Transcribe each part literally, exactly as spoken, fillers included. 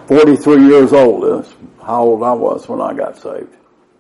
forty-three years old is how old I was when I got saved.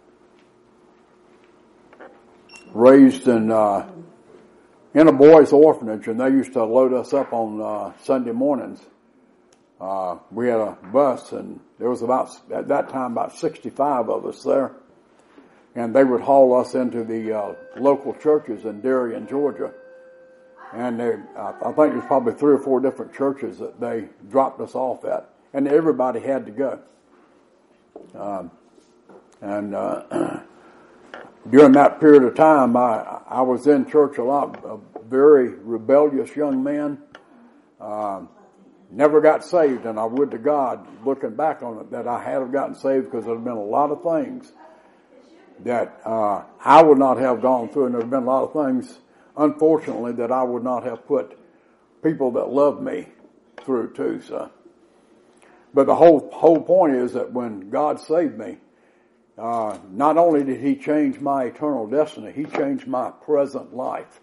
Raised in uh, in a boys' orphanage, and they used to load us up on uh, Sunday mornings. Uh, we had a bus, and there was about, at that time, about sixty-five of us there. And they would haul us into the uh, local churches in Darien, Georgia. And they, I think there's probably three or four different churches that they dropped us off at. And everybody had to go. Um, and uh, during that period of time, I, I was in church a lot, a very rebellious young man. Um, never got saved, and I would to God, looking back on it, that I had have gotten saved, because there have been a lot of things that uh, I would not have gone through, and there have been a lot of things, unfortunately, that I would not have put people that love me through too. So, but the whole whole point is that when God saved me, uh, not only did He change my eternal destiny, He changed my present life.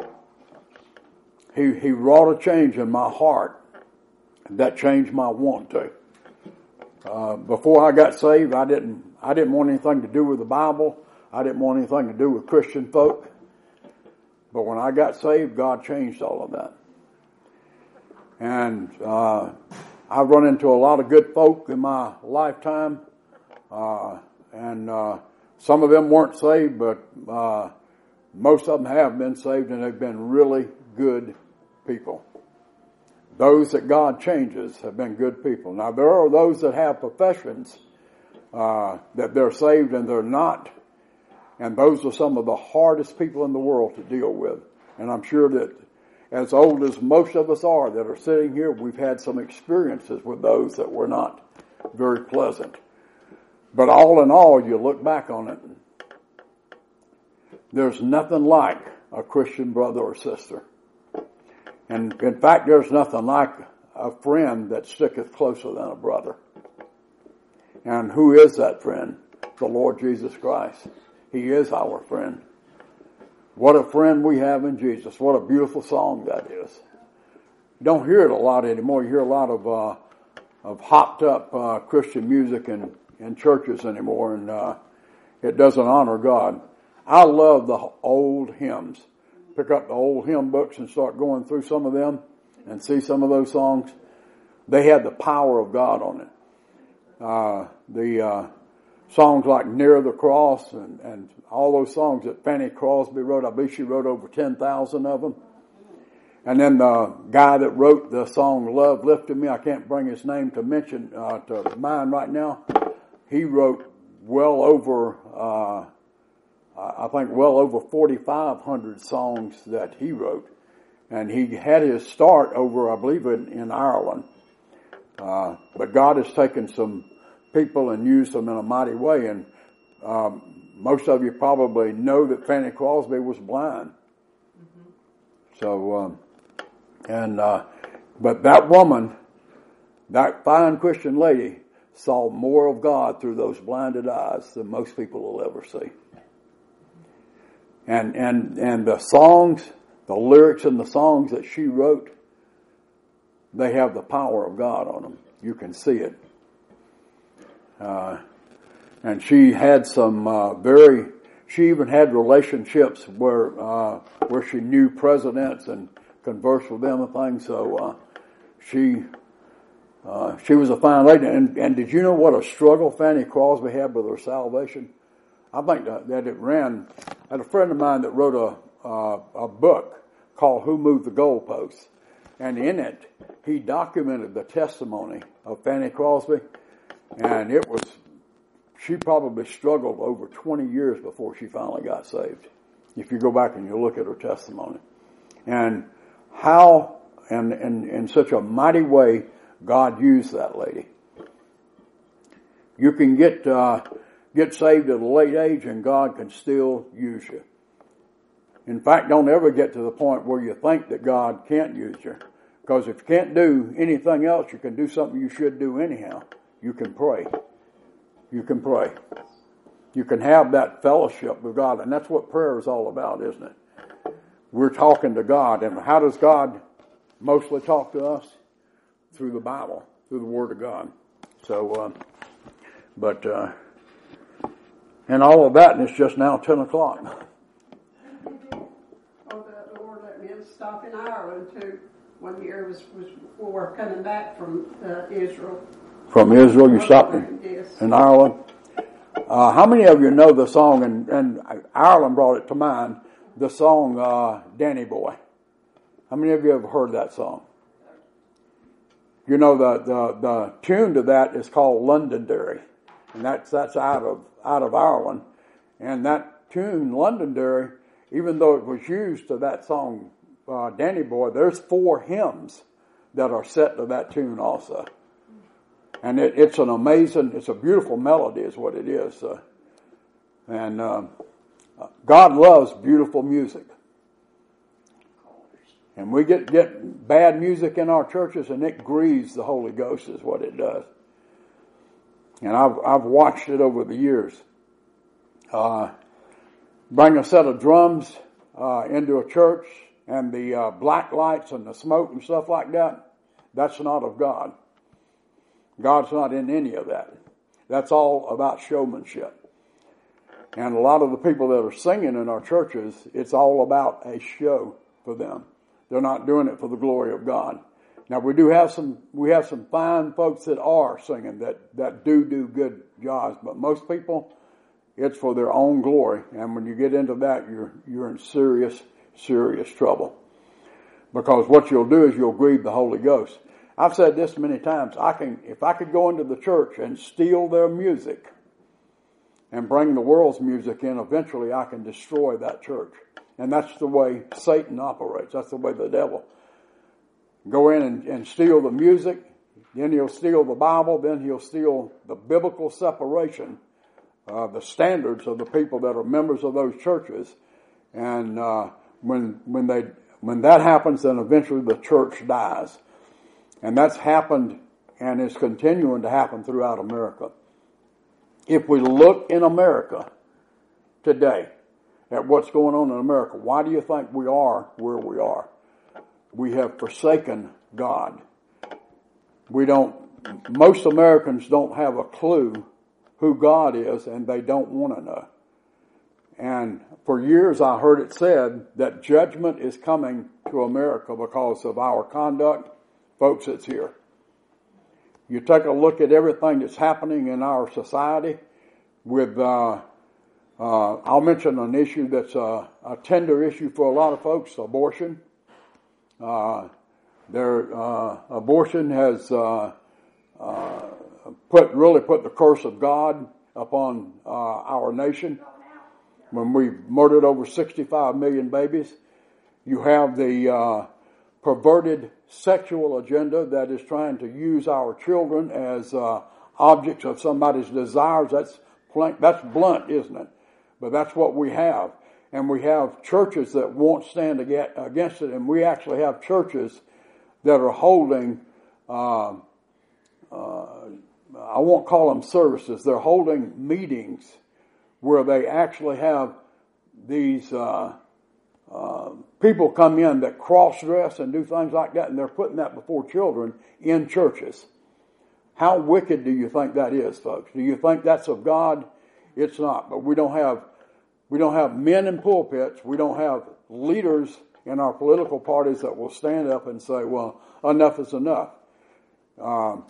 He He wrought a change in my heart that changed my want to. Uh, before I got saved, I didn't, I didn't want anything to do with the Bible. I didn't want anything to do with Christian folk. But when I got saved, God changed all of that. And, uh, I've run into a lot of good folk in my lifetime. Uh, and, uh, some of them weren't saved, but, uh, most of them have been saved, and they've been really good people. Those that God changes have been good people. Now, there are those that have professions uh, that they're saved and they're not. And those are some of the hardest people in the world to deal with. And I'm sure that as old as most of us are that are sitting here, we've had some experiences with those that were not very pleasant. But all in all, you look back on it, there's nothing like a Christian brother or sister. And in fact, there's nothing like a friend that sticketh closer than a brother. And who is that friend? The Lord Jesus Christ. He is our friend. What a friend we have in Jesus. What a beautiful song that is. You don't hear it a lot anymore. You hear a lot of uh, of hopped up uh, Christian music in, in churches anymore, and uh, it doesn't honor God. I love the old hymns. Pick up the old hymn books and start going through some of them and see some of those songs. They had the power of God on it. Uh, the uh, songs like Near the Cross and, and all those songs that Fanny Crosby wrote, I believe she wrote over ten thousand of them. And then the guy that wrote the song Love Lifted Me, I can't bring his name to mention, uh, to mind right now. He wrote well over, uh, I think well over forty-five hundred songs that he wrote. And he had his start over, I believe, in, in Ireland. Uh, but God has taken some people and used them in a mighty way. And um, most of you probably know that Fanny Crosby was blind. Mm-hmm. So, um, and, uh, but that woman, that fine Christian lady, saw more of God through those blinded eyes than most people will ever see. And, and, and the songs, the lyrics in the songs that she wrote, they have the power of God on them. You can see it. Uh, and she had some, uh, very, she even had relationships where, uh, where she knew presidents and conversed with them and things. So, uh, she, uh, she was a fine lady. And, and did you know what a struggle Fanny Crosby had with her salvation? I think that, that it ran, I had a friend of mine that wrote a, uh, a book called Who Moved the Goalposts. And in it, he documented the testimony of Fanny Crosby. And it was, she probably struggled over twenty years before she finally got saved. If you go back and you look at her testimony. And how, and in, in such a mighty way, God used that lady. You can get, uh, get saved at a late age and God can still use you. In fact, don't ever get to the point where you think that God can't use you. Because if you can't do anything else, you can do something you should do anyhow. You can pray. You can pray. You can have that fellowship with God. And that's what prayer is all about, isn't it? We're talking to God. And how does God mostly talk to us? Through the Bible, through the Word of God. So, uh, but, uh, and all of that, and it's just now ten o'clock. Oh, the Lord let me stop in Ireland too. One year was, was before coming back from uh, Israel. From Israel, you stopped in, yes. in Ireland. Uh, how many of you know the song, and, and Ireland brought it to mind, the song uh, Danny Boy? How many of you have heard that song? You know, the, the, the tune to that is called Londonderry, and that's that's out of out of Ireland. And that tune, Londonderry, even though it was used to that song, uh, Danny Boy, there's four hymns that are set to that tune also. And it, it's an amazing, it's a beautiful melody is what it is. Uh, and uh, God loves beautiful music. And we get, get bad music in our churches and it grieves the Holy Ghost is what it does. And I've, I've watched it over the years. Uh, bring a set of drums uh, into a church and the uh, black lights and the smoke and stuff like that, that's not of God. God's not in any of that. That's all about showmanship. And a lot of the people that are singing in our churches, it's all about a show for them. They're not doing it for the glory of God. Now we do have some, we have some fine folks that are singing that, that do do good jobs, but most people, it's for their own glory. And when you get into that, you're, you're in serious, serious trouble. Because what you'll do is you'll grieve the Holy Ghost. I've said this many times. I can, if I could go into the church and steal their music and bring the world's music in, eventually I can destroy that church. And that's the way Satan operates. That's the way the devil. Go in and, and steal the music. Then he'll steal the Bible. Then he'll steal the biblical separation, uh, the standards of the people that are members of those churches. And uh, when when they when that happens, then eventually the church dies. And that's happened and is continuing to happen throughout America. If we look in America today at what's going on in America, why do you think we are where we are? We have forsaken God. We don't, most Americans don't have a clue who God is, and they don't want to know. And for years I heard it said that judgment is coming to America because of our conduct. Folks, it's here. You take a look at everything that's happening in our society with, uh, uh, I'll mention an issue that's a, a tender issue for a lot of folks, abortion. Uh, their, uh, abortion has, uh, uh, put, really put the curse of God upon, uh, our nation. When we murdered over sixty-five million babies, you have the, uh, perverted sexual agenda that is trying to use our children as uh, objects of somebody's desires. That's plain, that's blunt, isn't it? But that's what we have. And we have churches that won't stand against it. And we actually have churches that are holding, uh, uh, I won't call them services, they're holding meetings where they actually have these uh, uh, people come in that cross-dress and do things like that, and they're putting that before children in churches. How wicked do you think that is, folks? Do you think that's of God? It's not. But we don't have we don't have men in pulpits. We don't have leaders in our political parties that will stand up and say, "Well, enough is enough." Um,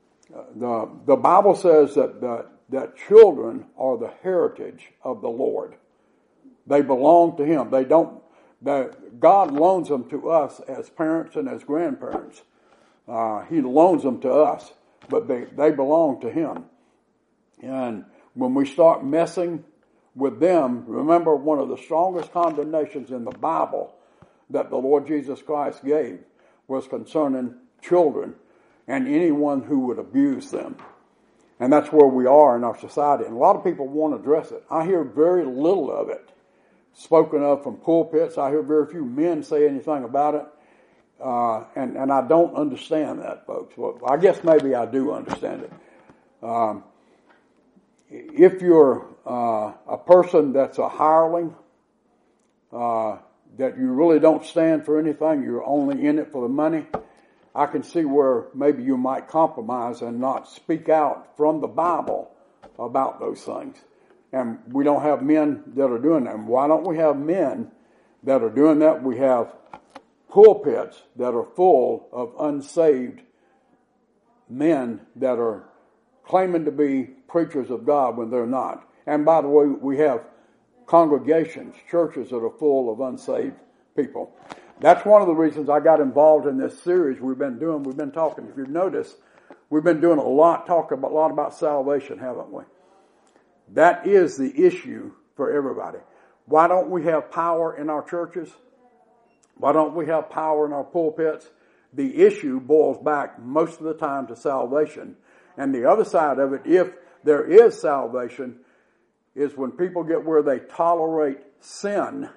the the Bible says that the, that children are the heritage of the Lord. They belong to Him. They don't. That God loans them to us as parents and as grandparents. Uh, he loans them to us, but they, they belong to Him. And when we start messing with them, remember one of the strongest condemnations in the Bible that the Lord Jesus Christ gave was concerning children and anyone who would abuse them. And that's where we are in our society. And a lot of people won't address it. I hear very little of it spoken of from pulpits. I hear very few men say anything about it. Uh, and, and I don't understand that, folks. Well, I guess maybe I do understand it. Um, if you're uh, a person that's a hireling, uh, that you really don't stand for anything, you're only in it for the money, I can see where maybe you might compromise and not speak out from the Bible about those things. And we don't have men that are doing that. And why don't we have men that are doing that? We have pulpits that are full of unsaved men that are claiming to be preachers of God when they're not. And by the way, we have congregations, churches that are full of unsaved people. That's one of the reasons I got involved in this series we've been doing. We've been talking, if you've noticed, we've been doing a lot, talking about, a lot about salvation, haven't we? That is the issue for everybody. Why don't we have power in our churches? Why don't we have power in our pulpits? The issue boils back most of the time to salvation. And the other side of it, if there is salvation, is when people get where they tolerate sin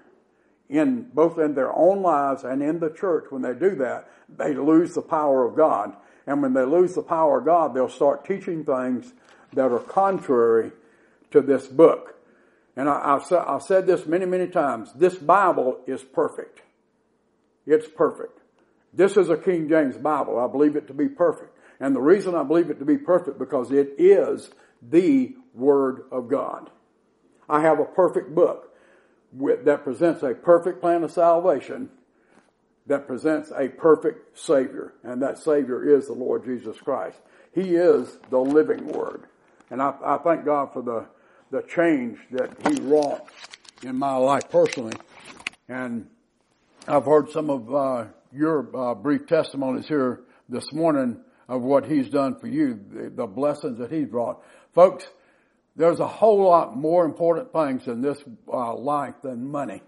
in both in their own lives and in the church. When they do that, they lose the power of God. And when they lose the power of God, they'll start teaching things that are contrary to this book. And I, I've, I've said this many, many times. This Bible is perfect. It's perfect. This is a King James Bible. I believe it to be perfect. And the reason I believe it to be perfect because it is the Word of God. I have a perfect book with, that presents a perfect plan of salvation, that presents a perfect Savior. And that Savior is the Lord Jesus Christ. He is the living Word. And I, I thank God for the, the change that He wrought in my life personally. And I've heard some of uh, your uh, brief testimonies here this morning of what He's done for you, the, the blessings that He's brought. Folks, there's a whole lot more important things in this uh, life than money.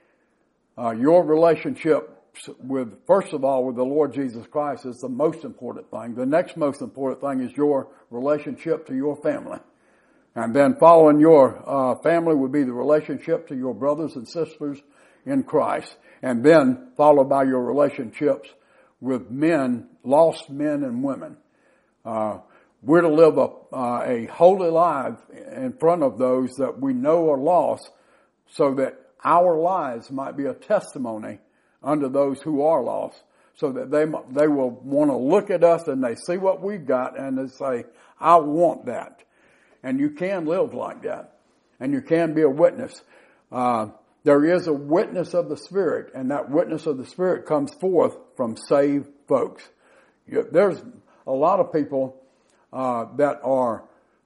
Uh, your relationship with, first of all, with the Lord Jesus Christ is the most important thing. The next most important thing is your relationship to your family. And then following your uh, family would be the relationship to your brothers and sisters in Christ. And then followed by your relationships with men, lost men and women. Uh, we're to live a, uh, a holy life in front of those that we know are lost so that our lives might be a testimony unto those who are lost, so that they they will want to look at us and they see what we've got and they say, I want that. And you can live like that. And you can be a witness. Uh, there is a witness of the Spirit, and that witness of the Spirit comes forth from saved folks. You, there's a lot of people uh, that are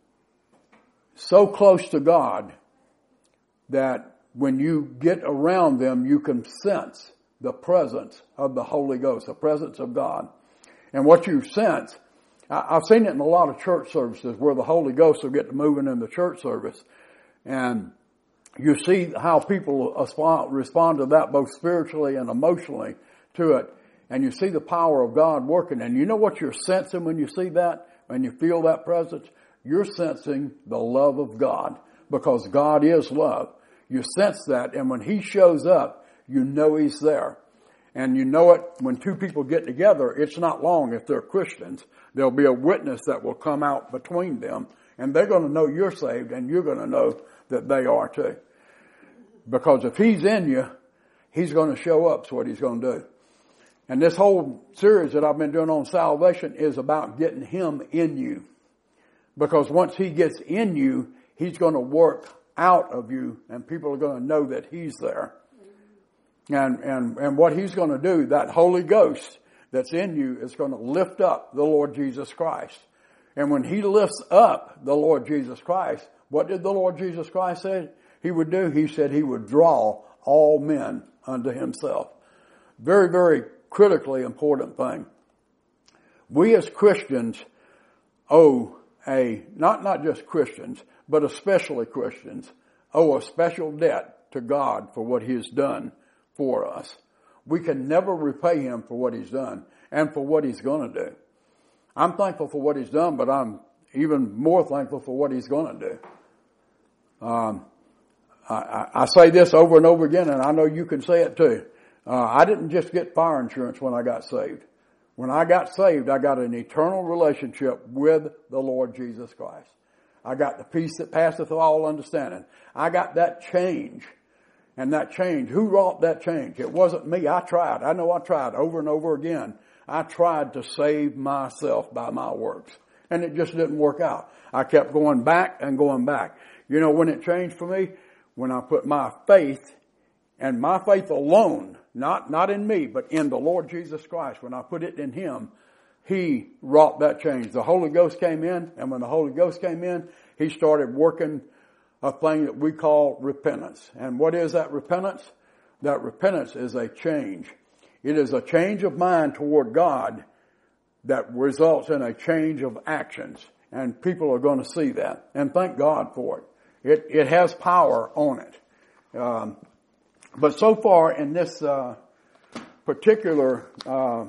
so close to God that when you get around them, you can sense the presence of the Holy Ghost, the presence of God. And what you sense, I've seen it in a lot of church services where the Holy Ghost will get moving in the church service. And you see how people respond to that both spiritually and emotionally to it. And you see the power of God working. And you know what you're sensing when you see that, when you feel that presence? You're sensing the love of God, because God is love. You sense that, and when He shows up, you know He's there. And you know it when two people get together, it's not long if they're Christians. There'll be a witness that will come out between them, and they're going to know you're saved, and you're going to know that they are too. Because if He's in you, He's going to show up. That's what He's going to do. And this whole series that I've been doing on salvation is about getting Him in you. Because once He gets in you, He's going to work out of you, and people are going to know that He's there. And, and, and what He's going to do, that Holy Ghost that's in you is going to lift up the Lord Jesus Christ. And when He lifts up the Lord Jesus Christ, what did the Lord Jesus Christ say He would do? He said He would draw all men unto Himself. Very, very critically important thing. We as Christians owe a, not, not just Christians, but especially Christians, owe a special debt to God for what He has done for us. We can never repay Him for what He's done and for what He's going to do. I'm thankful for what He's done, but I'm even more thankful for what He's going to do. Um, I, I say this over and over again, and I know you can say it too. Uh, I didn't just get fire insurance when I got saved. When I got saved, I got an eternal relationship with the Lord Jesus Christ. I got the peace that passeth all understanding. I got that change. And that change, who wrought that change? It wasn't me. I tried. I know I tried over and over again. I tried to save myself by my works, and it just didn't work out. I kept going back and going back. You know when it changed for me? When I put my faith, and my faith alone, not, not in me, but in the Lord Jesus Christ. When I put it in Him, He wrought that change. The Holy Ghost came in, and when the Holy Ghost came in, He started working a thing that we call repentance. And what is that repentance? That repentance is a change. It is a change of mind toward God that results in a change of actions. And people are going to see that. And thank God for it. It, it has power on it. Um, but so far in this uh, particular uh,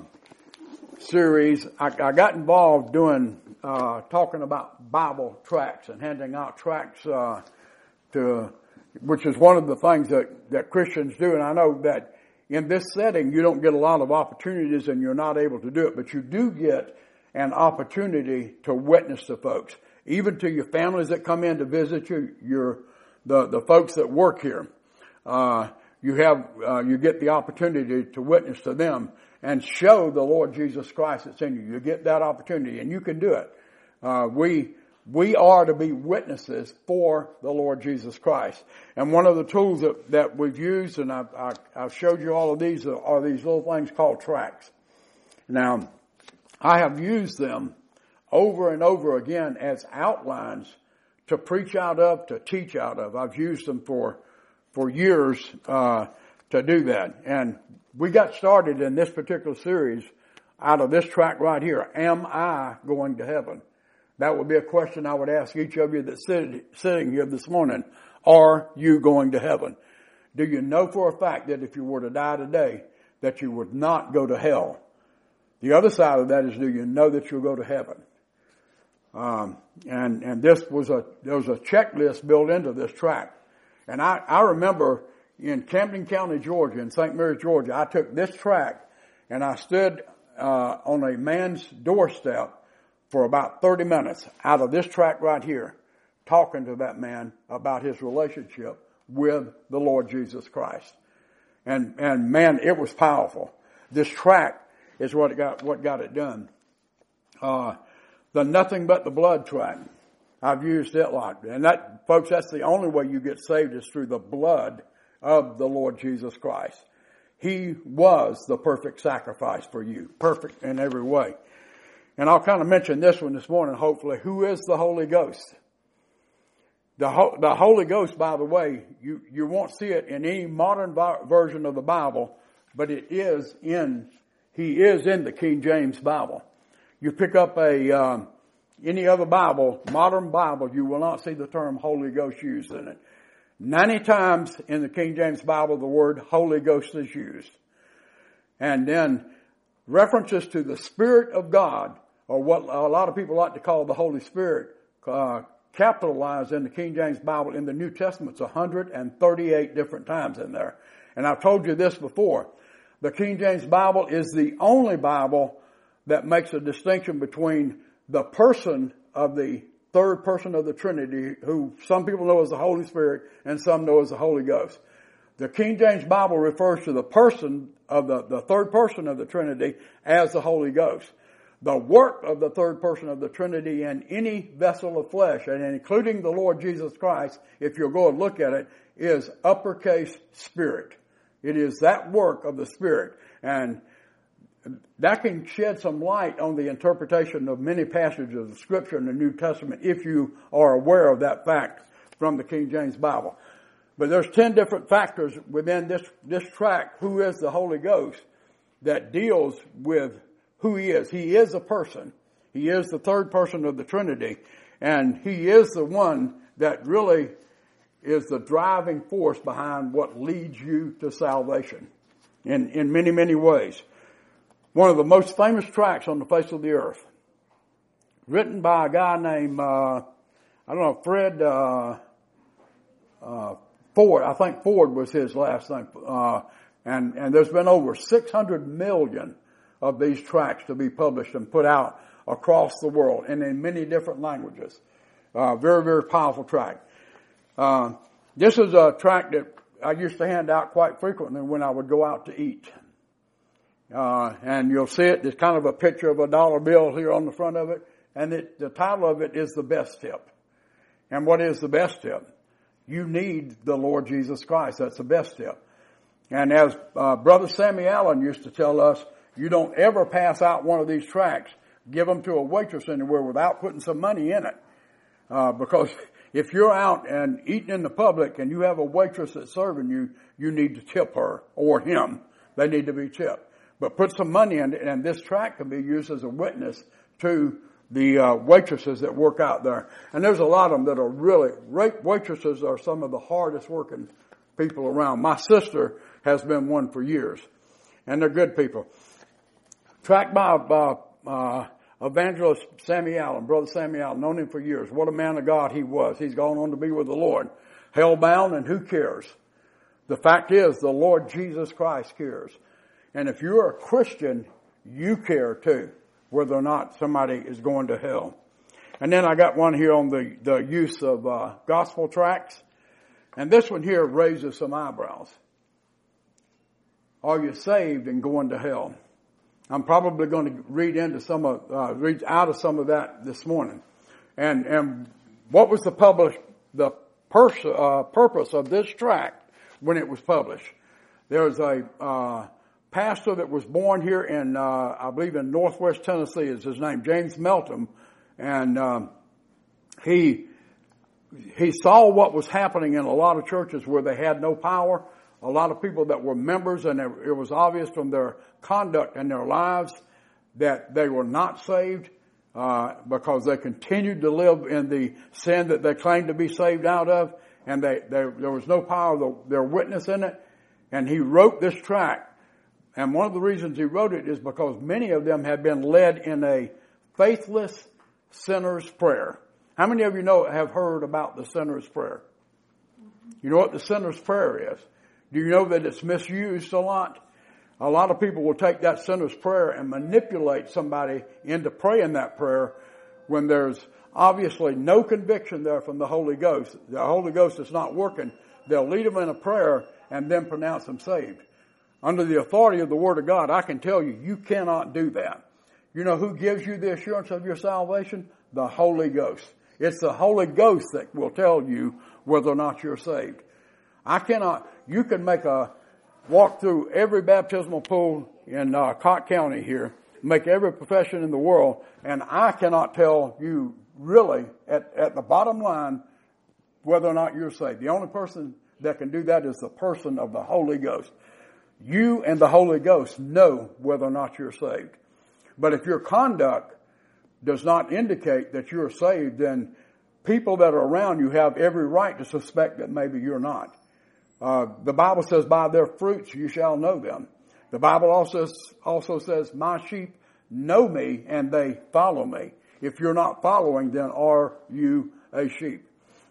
series, I, I got involved doing, uh, talking about Bible tracts and handing out tracts uh, to, which is one of the things that, that Christians do. And I know that in this setting, you don't get a lot of opportunities and you're not able to do it, but you do get an opportunity to witness to folks, even to your families that come in to visit you, your, the, the folks that work here. Uh, you have, uh, you get the opportunity to witness to them and show the Lord Jesus Christ that's in you. You get that opportunity and you can do it. Uh, we, we are to be witnesses for the Lord Jesus Christ. And one of the tools that, that we've used, and I've, I, I've showed you all of these, are these little things called tracts. Now, I have used them over and over again as outlines to preach out of, to teach out of. I've used them for, for years, uh, to do that. And we got started in this particular series out of this tract right here. Am I going to heaven? That would be a question I would ask each of you that's sit, sitting here this morning. Are you going to heaven? Do you know for a fact that if you were to die today, that you would not go to hell? The other side of that is, do you know that you'll go to heaven? Um, and, and this was a, there was a checklist built into this tract. And I, I remember in Camden County, Georgia, in Saint Mary's, Georgia, I took this tract and I stood, uh, on a man's doorstep for about thirty minutes out of this tract right here, talking to that man about his relationship with the Lord Jesus Christ. And, and man, it was powerful. This tract is what got, what got it done. Uh, the Nothing But the Blood tract. I've used it a lot. And that, folks, that's the only way you get saved is through the blood of the Lord Jesus Christ. He was the perfect sacrifice for you. Perfect in every way. And I'll kind of mention this one this morning, hopefully. Who is the Holy Ghost? The, Ho- the Holy Ghost, by the way, you, you won't see it in any modern vi- version of the Bible, but it is in, He is in the King James Bible. You pick up a, um, any other Bible, modern Bible, you will not see the term Holy Ghost used in it. ninety times in the King James Bible, the word Holy Ghost is used. And then references to the Spirit of God, or what a lot of people like to call the Holy Spirit, uh, capitalized in the King James Bible in the New Testament. It's one hundred thirty-eight different times in there. And I've told you this before. The King James Bible is the only Bible that makes a distinction between the person of the third person of the Trinity, who some people know as the Holy Spirit and some know as the Holy Ghost. The King James Bible refers to the person of the, the third person of the Trinity as the Holy Ghost. The work of the third person of the Trinity in any vessel of flesh, and including the Lord Jesus Christ, if you'll go and look at it, is uppercase Spirit. It is that work of the Spirit. And that can shed some light on the interpretation of many passages of Scripture in the New Testament if you are aware of that fact from the King James Bible. But there's ten different factors within this, this tract, who is the Holy Ghost, that deals with who He is. He is a person. He is the third person of the Trinity. And He is the one that really is the driving force behind what leads you to salvation in, in many, many ways. One of the most famous tracts on the face of the earth, written by a guy named, uh, I don't know, Fred, uh, uh, Ford. I think Ford was his last name. Uh, and, and there's been over six hundred million of these tracts to be published and put out across the world and in many different languages. Uh, very, very powerful tract. Uh, this is a tract that I used to hand out quite frequently when I would go out to eat. Uh, and you'll see it. There's kind of a picture of a dollar bill here on the front of it. And it, the title of it is The Best Tip. And what is the best tip? You need the Lord Jesus Christ. That's the best tip. And as uh, Brother Sammy Allen used to tell us, you don't ever pass out one of these tracts, give them to a waitress anywhere without putting some money in it. Uh, because if you're out and eating in the public and you have a waitress that's serving you, you need to tip her or him. They need to be tipped. But put some money in it, and this tract can be used as a witness to the uh, waitresses that work out there. And there's a lot of them that are really, waitresses are some of the hardest working people around. My sister has been one for years, and they're good people. Tract by uh, uh, evangelist Sammy Allen, Brother Sammy Allen, known him for years. What a man of God he was. He's gone on to be with the Lord. Hellbound, and who cares? The fact is, the Lord Jesus Christ cares. And if you're a Christian, you care too, whether or not somebody is going to hell. And then I got one here on the, the use of uh, gospel tracts. And this one here raises some eyebrows. Are you saved and going to hell? I'm probably going to read into some of, uh, read out of some of that this morning. And, and what was the publish, the pers- uh, purpose of this tract when it was published? There was a, uh, pastor that was born here in, uh, I believe in Northwest Tennessee is his name, James Melton. And, um, he, he saw what was happening in a lot of churches where they had no power. A lot of people that were members, and it was obvious from their conduct and their lives that they were not saved, uh, because they continued to live in the sin that they claimed to be saved out of, and they, they there was no power of their witness in it. And he wrote this tract. And one of the reasons he wrote it is because many of them had been led in a faithless sinner's prayer. How many of you know have heard about the sinner's prayer? You know what the sinner's prayer is? Do you know that it's misused a lot? A lot of people will take that sinner's prayer and manipulate somebody into praying that prayer when there's obviously no conviction there from the Holy Ghost. The Holy Ghost is not working. They'll lead them in a prayer and then pronounce them saved. Under the authority of the Word of God, I can tell you, you cannot do that. You know who gives you the assurance of your salvation? The Holy Ghost. It's the Holy Ghost that will tell you whether or not you're saved. I cannot, you can make a, walk through every baptismal pool in uh, Cott County here, make every profession in the world, and I cannot tell you really at, at the bottom line whether or not you're saved. The only person that can do that is the person of the Holy Ghost. You and the Holy Ghost know whether or not you're saved. But if your conduct does not indicate that you're saved, then people that are around you have every right to suspect that maybe you're not. Uh, the Bible says, by their fruits you shall know them. The Bible also, also says, my sheep know me and they follow me. If you're not following, then are you a sheep?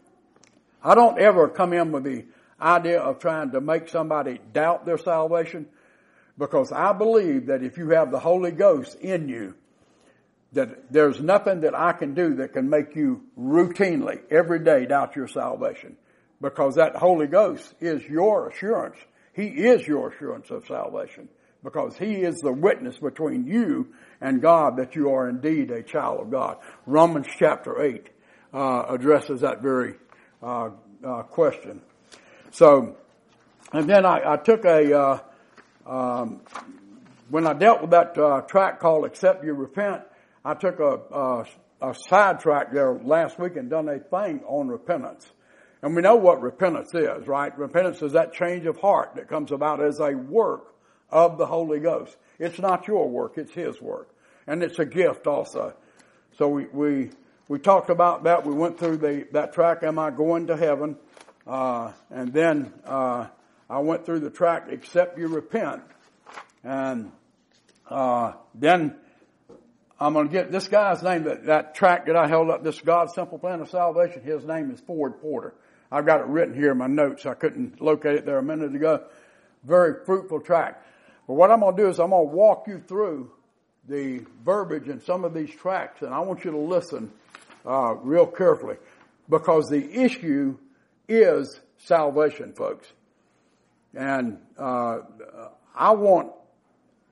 I don't ever come in with the idea of trying to make somebody doubt their salvation, because I believe that if you have the Holy Ghost in you, that there's nothing that I can do that can make you routinely every day doubt your salvation, because that Holy Ghost is your assurance. He is your assurance of salvation, because He is the witness between you and God that you are indeed a child of God. Romans chapter eight uh, addresses that very uh, uh, question. So, and then I, I took a, uh, um, when I dealt with that uh, tract called Except You Repent, I took a, a, a side track there last week and done a thing on repentance. And we know what repentance is, right? Repentance is that change of heart that comes about as a work of the Holy Ghost. It's not your work, it's His work. And it's a gift also. So we, we, we talked about that. We went through the, that track, Am I Going to Heaven? Uh, and then, uh, I went through the tract, Except You Repent. And, uh, then I'm going to get this guy's name, that, that tract that I held up, this God's Simple Plan of Salvation. His name is Ford Porter. I've got it written here in my notes. I couldn't locate it there a minute ago. Very fruitful tract. But what I'm going to do is I'm going to walk you through the verbiage in some of these tracts, and I want you to listen, uh, real carefully, because the issue is salvation, folks. And uh I want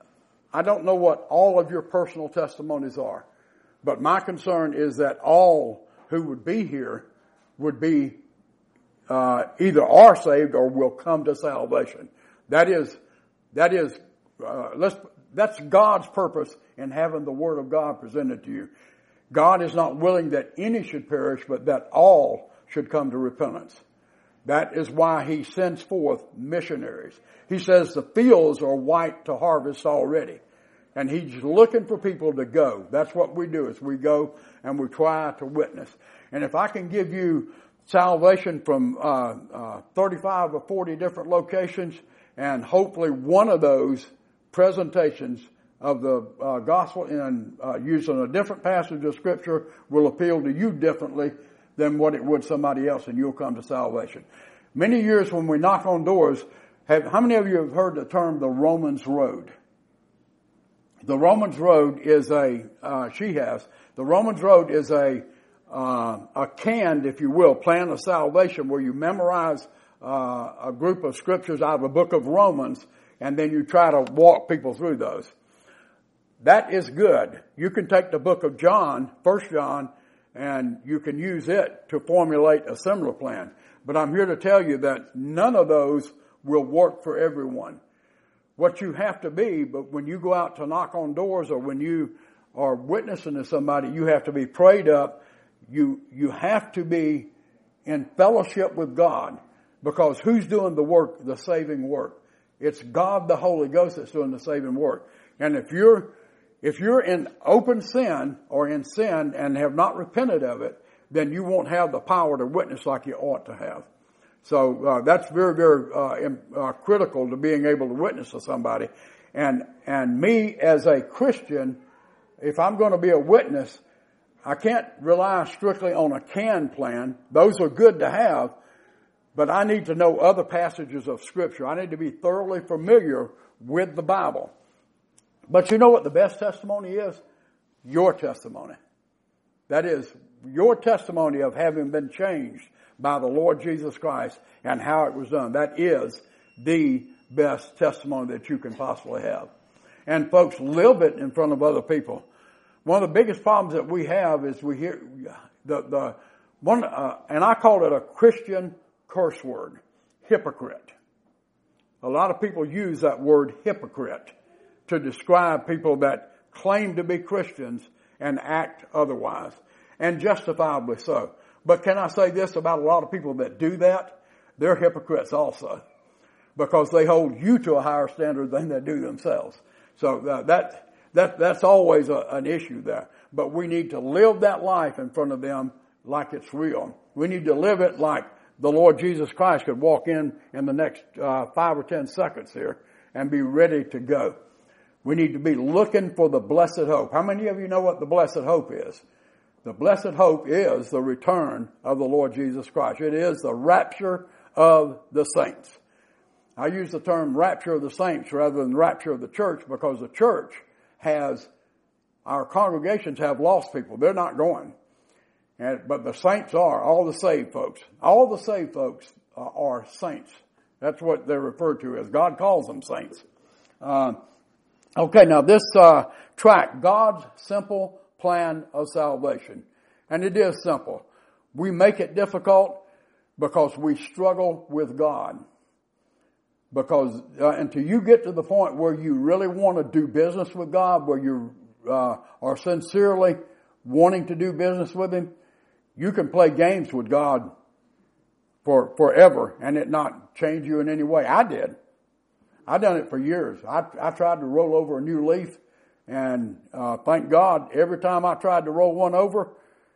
I don't know what all of your personal testimonies are, but my concern is that all who would be here would be uh, either are saved or will come to salvation. That is, that is, uh, let's, that's God's purpose in having the Word of God presented to you. God is not willing that any should perish, but that all should come to repentance. That is why He sends forth missionaries. He says the fields are white to harvest already. And He's looking for people to go. That's what we do, is we go and we try to witness. And if I can give you salvation from uh, uh, thirty-five or forty different locations, and hopefully one of those presentations of the uh, gospel in uh, using a different passage of Scripture will appeal to you differently than what it would somebody else, and you'll come to salvation. Many years when we knock on doors, have, how many of you have heard the term the Romans Road? The Romans Road is a, uh, she has, the Romans Road is a, uh, a canned, if you will, plan of salvation where you memorize uh, a group of scriptures out of the book of Romans, and then you try to walk people through those. That is good. You can take the book of John, First John, and you can use it to formulate a similar plan. But I'm here to tell you that none of those will work for everyone. What you have to be, but when you go out to knock on doors or when you are witnessing to somebody, you have to be prayed up. You, you have to be in fellowship with God, because who's doing the work, the saving work? It's God the Holy Ghost that's doing the saving work. And if you're, if you're in open sin or in sin and have not repented of it, then you won't have the power to witness like you ought to have. So uh, that's very, very uh, im- uh, critical to being able to witness to somebody. And and me as a Christian, if I'm going to be a witness, I can't rely strictly on a canned plan. Those are good to have, but I need to know other passages of Scripture. I need to be thoroughly familiar with the Bible. But you know what the best testimony is? Your testimony. That is, your testimony of having been changed by the Lord Jesus Christ and how it was done. That is the best testimony that you can possibly have. And folks, live it in front of other people. One of the biggest problems that we have is we hear the, the one, uh, and I call it a Christian curse word, hypocrite. A lot of people use that word hypocrite to describe people that claim to be Christians and act otherwise, and justifiably so. But can I say this about a lot of people that do that? They're hypocrites also, because they hold you to a higher standard than they do themselves. So uh, that that that's always a, an issue there. But we need to live that life in front of them like it's real. We need to live it like the Lord Jesus Christ could walk in in the next uh, five or ten seconds here and be ready to go. We need to be looking for the blessed hope. How many of you know what the blessed hope is? The blessed hope is the return of the Lord Jesus Christ. It is the rapture of the saints. I use the term rapture of the saints rather than rapture of the church, because the church has, our congregations have lost people. They're not going. And, but the saints are, all the saved folks. All the saved folks uh, are saints. That's what they're referred to as. God calls them saints. Uh, okay, now this uh, track, God's simple plan of salvation. And it is simple. We make it difficult because we struggle with God. Because uh, until you get to the point where you really want to do business with God, where you uh, are sincerely wanting to do business with Him, you can play games with God for forever and it not change you in any way. I did. I done it for years. I, I tried to roll over a new leaf, and uh, thank God every time I tried to roll one over,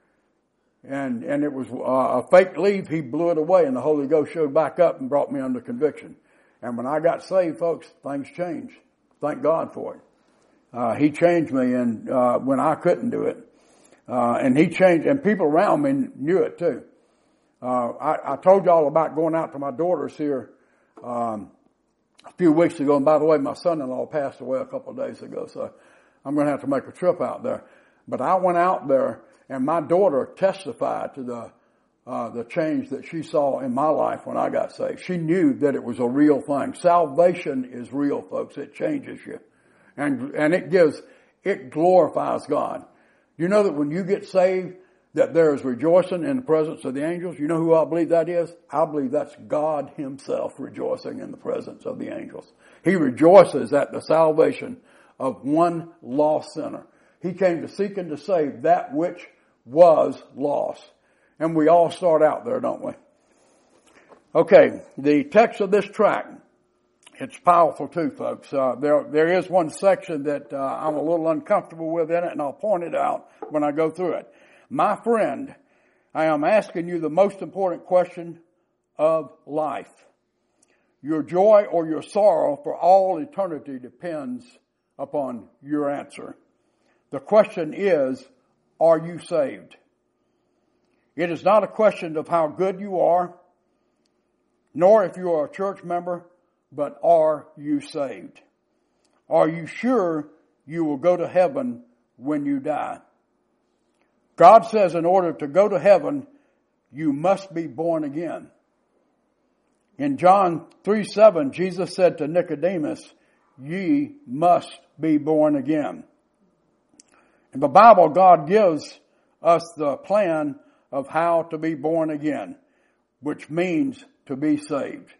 and and it was uh, a fake leaf, He blew it away, and the Holy Ghost showed back up and brought me under conviction. And when I got saved, folks, things changed. Thank God for it. Uh, he changed me, and uh, when I couldn't do it, uh, and He changed, and people around me knew it too. Uh, I, I told y'all about going out to my daughter's here um, a few weeks ago, and by the way, my son-in-law passed away a couple of days ago, so I'm going to have to make a trip out there. But I went out there, and my daughter testified to the uh, the change that she saw in my life when I got saved. She knew that it was a real thing. Salvation is real, folks. It changes you. And, and it gives, it glorifies God. You know that when you get saved, that there is rejoicing in the presence of the angels? You know who I believe that is? I believe that's God himself rejoicing in the presence of the angels. He rejoices at the salvation of one lost sinner. He came to seek and to save that which was lost. And we all start out there, don't we? Okay, the text of this tract, it's powerful too, folks. Uh, there, there is one section that uh, I'm a little uncomfortable with in it, and I'll point it out when I go through it. My friend, I am asking you the most important question of life. Your joy or your sorrow for all eternity depends upon your answer. The question is, are you saved? It is not a question of how good you are, nor if you are a church member, but are you saved? Are you sure you will go to heaven when you die? God says in order to go to heaven, you must be born again. In John three seven, Jesus said to Nicodemus, ye must be born again. In the Bible, God gives us the plan of how to be born again, which means to be saved.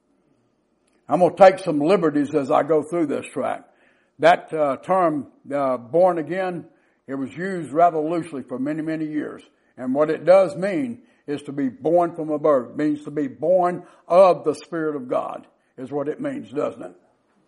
I'm going to take some liberties as I go through this tract. That uh, term, uh, born again, it was used rather loosely for many, many years. And what it does mean is to be born from above. It means to be born of the Spirit of God is what it means, doesn't it?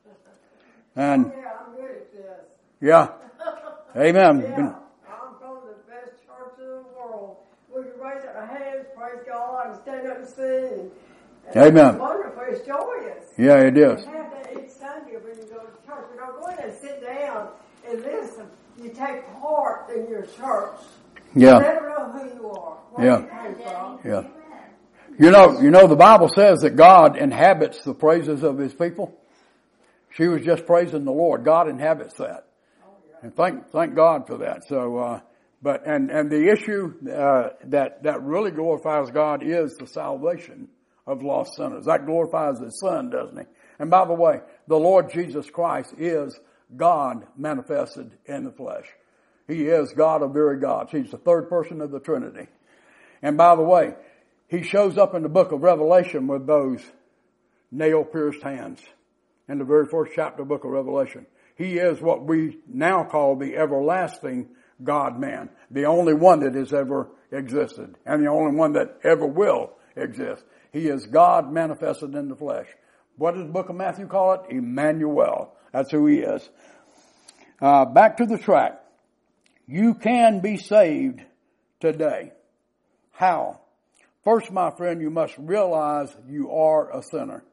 And Yeah, I'm good at this. yeah. Amen. Yeah, I'm from the best church in the world. We can raise our hands, praise God, and stand up and sing. And Amen. It's wonderful. It's joyous. Yeah, it is. You have that each Sunday when you go to church. You don't go in and sit down and listen. You take part in your church. Yeah. You never know who you are. Where Yeah. you came from. Yeah. You know, you know, the Bible says that God inhabits the praises of his people. She was just praising the Lord. God inhabits that. And thank, thank God for that. So, uh, but, and, and the issue, uh, that, that really glorifies God is the salvation of lost sinners. That glorifies his Son, doesn't he? And by the way, the Lord Jesus Christ is God manifested in the flesh. He is God of very gods. He's the third person of the Trinity. And by the way, he shows up in the book of Revelation with those nail-pierced hands in the very first chapter of the book of Revelation. He is what we now call the everlasting God-man, the only one that has ever existed and the only one that ever will exist. He is God manifested in the flesh. What does the book of Matthew call it? Emmanuel. That's who he is. Uh, back to the track. You can be saved today. How? First, my friend, you must realize you are a sinner.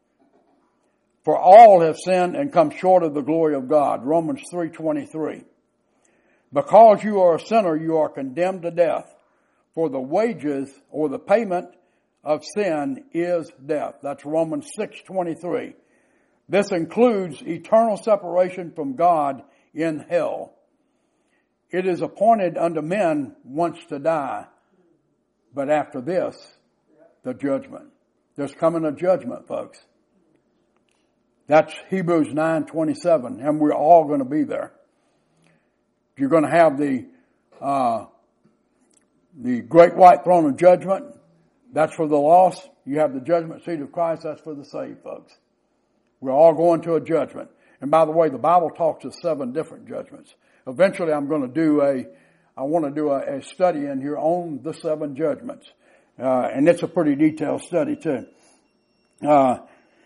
For all have sinned and come short of the glory of God. Romans three twenty-three. Because you are a sinner, you are condemned to death. For the wages or the payment of sin is death. That's Romans six twenty-three. This includes eternal separation from God in hell. It is appointed unto men once to die, but after this, the judgment. There's coming a judgment, folks. That's Hebrews nine twenty-seven, and we're all going to be there. You're going to have the uh, the great white throne of judgment. That's for the lost. You have the judgment seat of Christ. That's for the saved, folks. We're all going to a judgment. And by the way, the Bible talks of seven different judgments. Eventually, I'm going to do a, I want to do a, a study in here on the seven judgments. Uh, and it's a pretty detailed study too. Uh,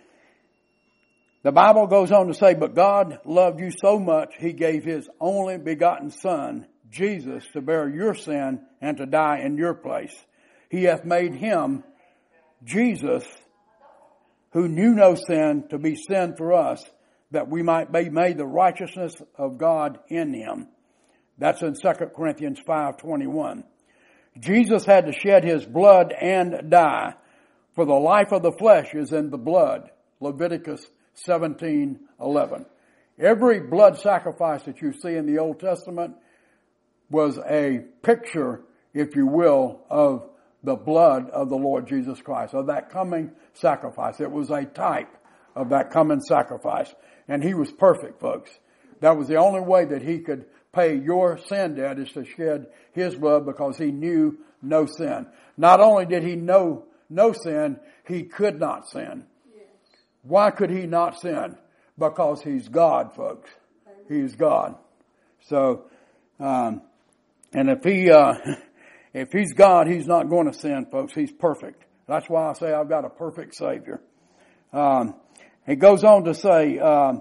the Bible goes on to say, but God loved you so much, he gave his only begotten Son, Jesus, to bear your sin and to die in your place. He hath made him, Jesus, who knew no sin, to be sin for us, that we might be made the righteousness of God in him. That's in Second Corinthians five twenty-one. Jesus had to shed his blood and die, for the life of the flesh is in the blood. Leviticus seventeen eleven. Every blood sacrifice that you see in the Old Testament was a picture, if you will, of the blood of the Lord Jesus Christ, of that coming sacrifice. It was a type of that coming sacrifice. And he was perfect, folks. That was the only way that he could pay your sin debt, is to shed his blood, because he knew no sin. Not only did he know no sin, he could not sin. Yes. Why could he not sin? Because he's God, folks. He's God. So, um, and if he, uh, if he's God, he's not going to sin, folks. He's perfect. That's why I say I've got a perfect Savior. Um, he goes on to say, um,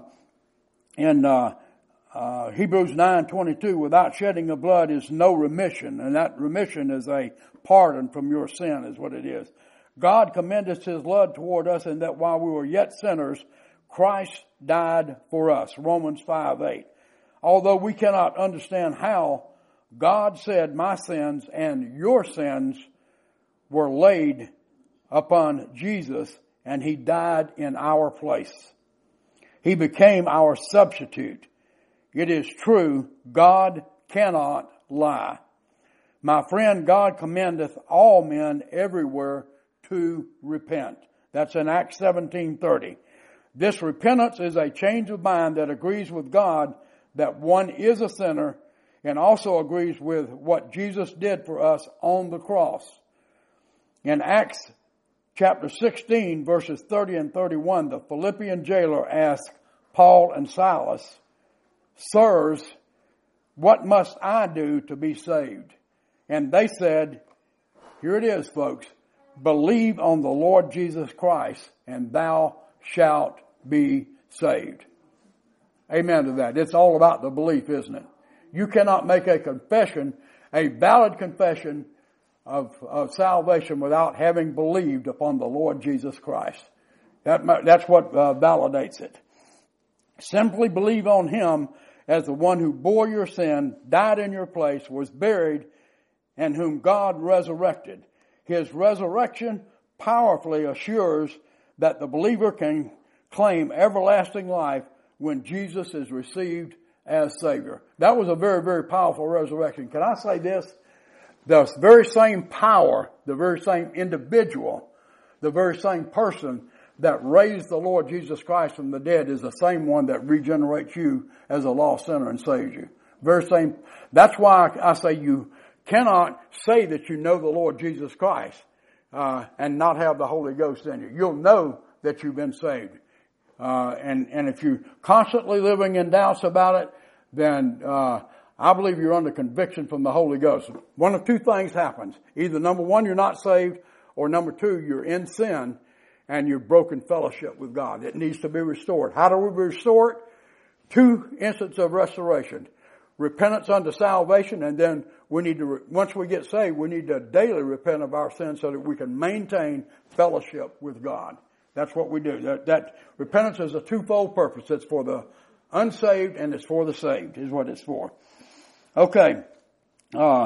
in, uh, uh, Hebrews nine twenty-two, without shedding of blood is no remission. And that remission is a pardon from your sin, is what it is. God commendeth his love toward us, in that while we were yet sinners, Christ died for us. Romans five eight. Although we cannot understand how, God said my sins and your sins were laid upon Jesus, and he died in our place. He became our substitute. It is true, God cannot lie. My friend, God commendeth all men everywhere to repent. That's in Acts seventeen thirty. This repentance is a change of mind that agrees with God that one is a sinner, and also agrees with what Jesus did for us on the cross. In Acts chapter sixteen, verses thirty and thirty-one, the Philippian jailer asked Paul and Silas, "Sirs, what must I do to be saved?" And they said, here it is, folks, "Believe on the Lord Jesus Christ, and thou shalt be saved." Amen to that. It's all about the belief, isn't it? You cannot make a confession, a valid confession of, of salvation, without having believed upon the Lord Jesus Christ. That, that's what uh, validates it. Simply believe on him as the one who bore your sin, died in your place, was buried, and whom God resurrected. His resurrection powerfully assures that the believer can claim everlasting life when Jesus is received as Savior. That was a very, very powerful resurrection. Can I say this? The very same power, the very same individual, the very same person that raised the Lord Jesus Christ from the dead is the same one that regenerates you as a lost sinner and saves you. Very same. That's why I say you cannot say that you know the Lord Jesus Christ uh, and not have the Holy Ghost in you. You'll know that you've been saved. Uh, and, and if you're constantly living in doubts about it, then uh, I believe you're under conviction from the Holy Ghost. One of two things happens. Either number one, you're not saved, or number two, you're in sin and you've broken fellowship with God. It needs to be restored. How do we restore it? Two instances of restoration. Repentance unto salvation, and then we need to, once we get saved, we need to daily repent of our sins so that we can maintain fellowship with God. That's what we do. That, that repentance is a twofold purpose. It's for the unsaved and it's for the saved, is what it's for. Okay. Uh,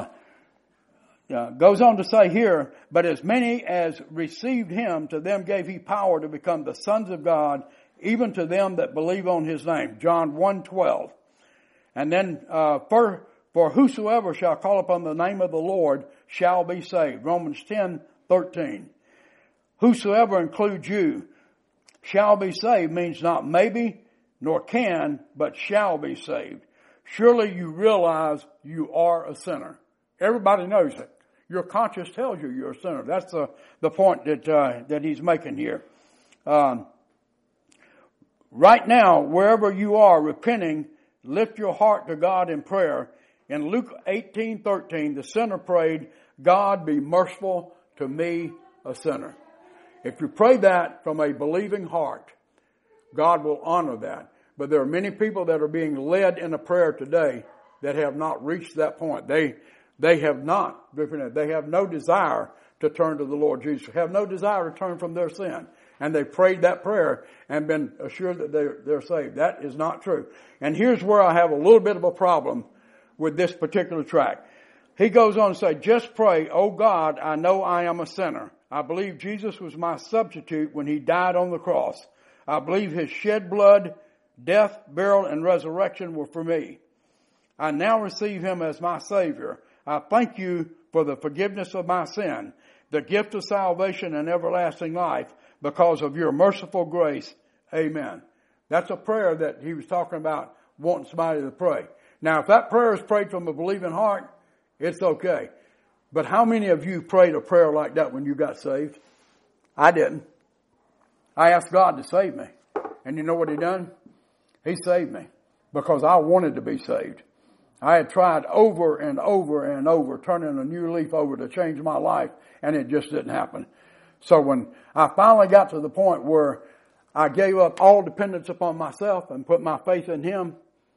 uh, goes on to say here, but as many as received him, to them gave he power to become the sons of God, even to them that believe on his name. John one twelve. And then, uh, for, for whosoever shall call upon the name of the Lord shall be saved. Romans ten thirteen. Whosoever includes you shall be saved means not maybe nor can, but shall be saved. Surely you realize you are a sinner. Everybody knows it. Your conscience tells you you're a sinner. That's the, the point that, uh, that he's making here. Um, right now, wherever you are repenting, lift your heart to God in prayer. In Luke eighteen thirteen, the sinner prayed, "God be merciful to me, a sinner." If you pray that from a believing heart, God will honor that. But there are many people that are being led in a prayer today that have not reached that point. They, they have not, they have no desire to turn to the Lord Jesus, have no desire to turn from their sin. And they prayed that prayer and been assured that they're, they're saved. That is not true. And here's where I have a little bit of a problem with this particular tract. He goes on to say, just pray, "Oh God, I know I am a sinner. I believe Jesus was my substitute when he died on the cross. I believe his shed blood, death, burial, and resurrection were for me. I now receive him as my Savior. I thank you for the forgiveness of my sin, the gift of salvation and everlasting life, because of your merciful grace. Amen." That's a prayer that he was talking about wanting somebody to pray. Now, if that prayer is prayed from a believing heart, it's okay. But how many of you prayed a prayer like that when you got saved? I didn't. I asked God to save me. And you know what He done? He saved me because I wanted to be saved. I had tried over and over and over, turning a new leaf over to change my life, and it just didn't happen. So when I finally got to the point where I gave up all dependence upon myself and put my faith in Him,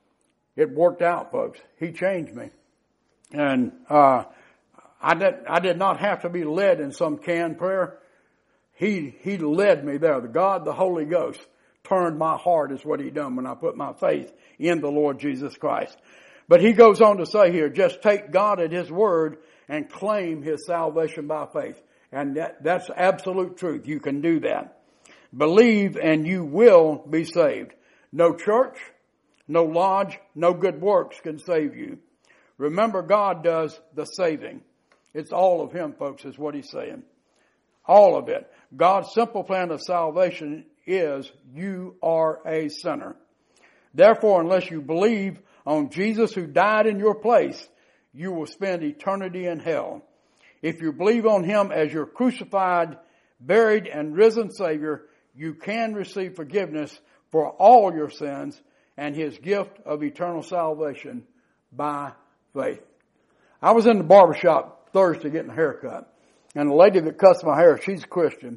it worked out, folks. He changed me. And uh I did, I did not have to be led in some canned prayer. He, He led me there. The God, the Holy Ghost, turned my heart is what He done when I put my faith in the Lord Jesus Christ. But He goes on to say here, just take God at His word and claim His salvation by faith. And that, that's absolute truth. You can do that. Believe and you will be saved. No church, no lodge, no good works can save you. Remember, God does the saving. It's all of Him, folks, is what He's saying. All of it. God's simple plan of salvation is you are a sinner. Therefore, unless you believe on Jesus who died in your place, you will spend eternity in hell. If you believe on Him as your crucified, buried, and risen Savior, you can receive forgiveness for all your sins and His gift of eternal salvation by faith. I was in the barbershop Thursday getting a haircut. And the lady that cuts my hair, she's a Christian.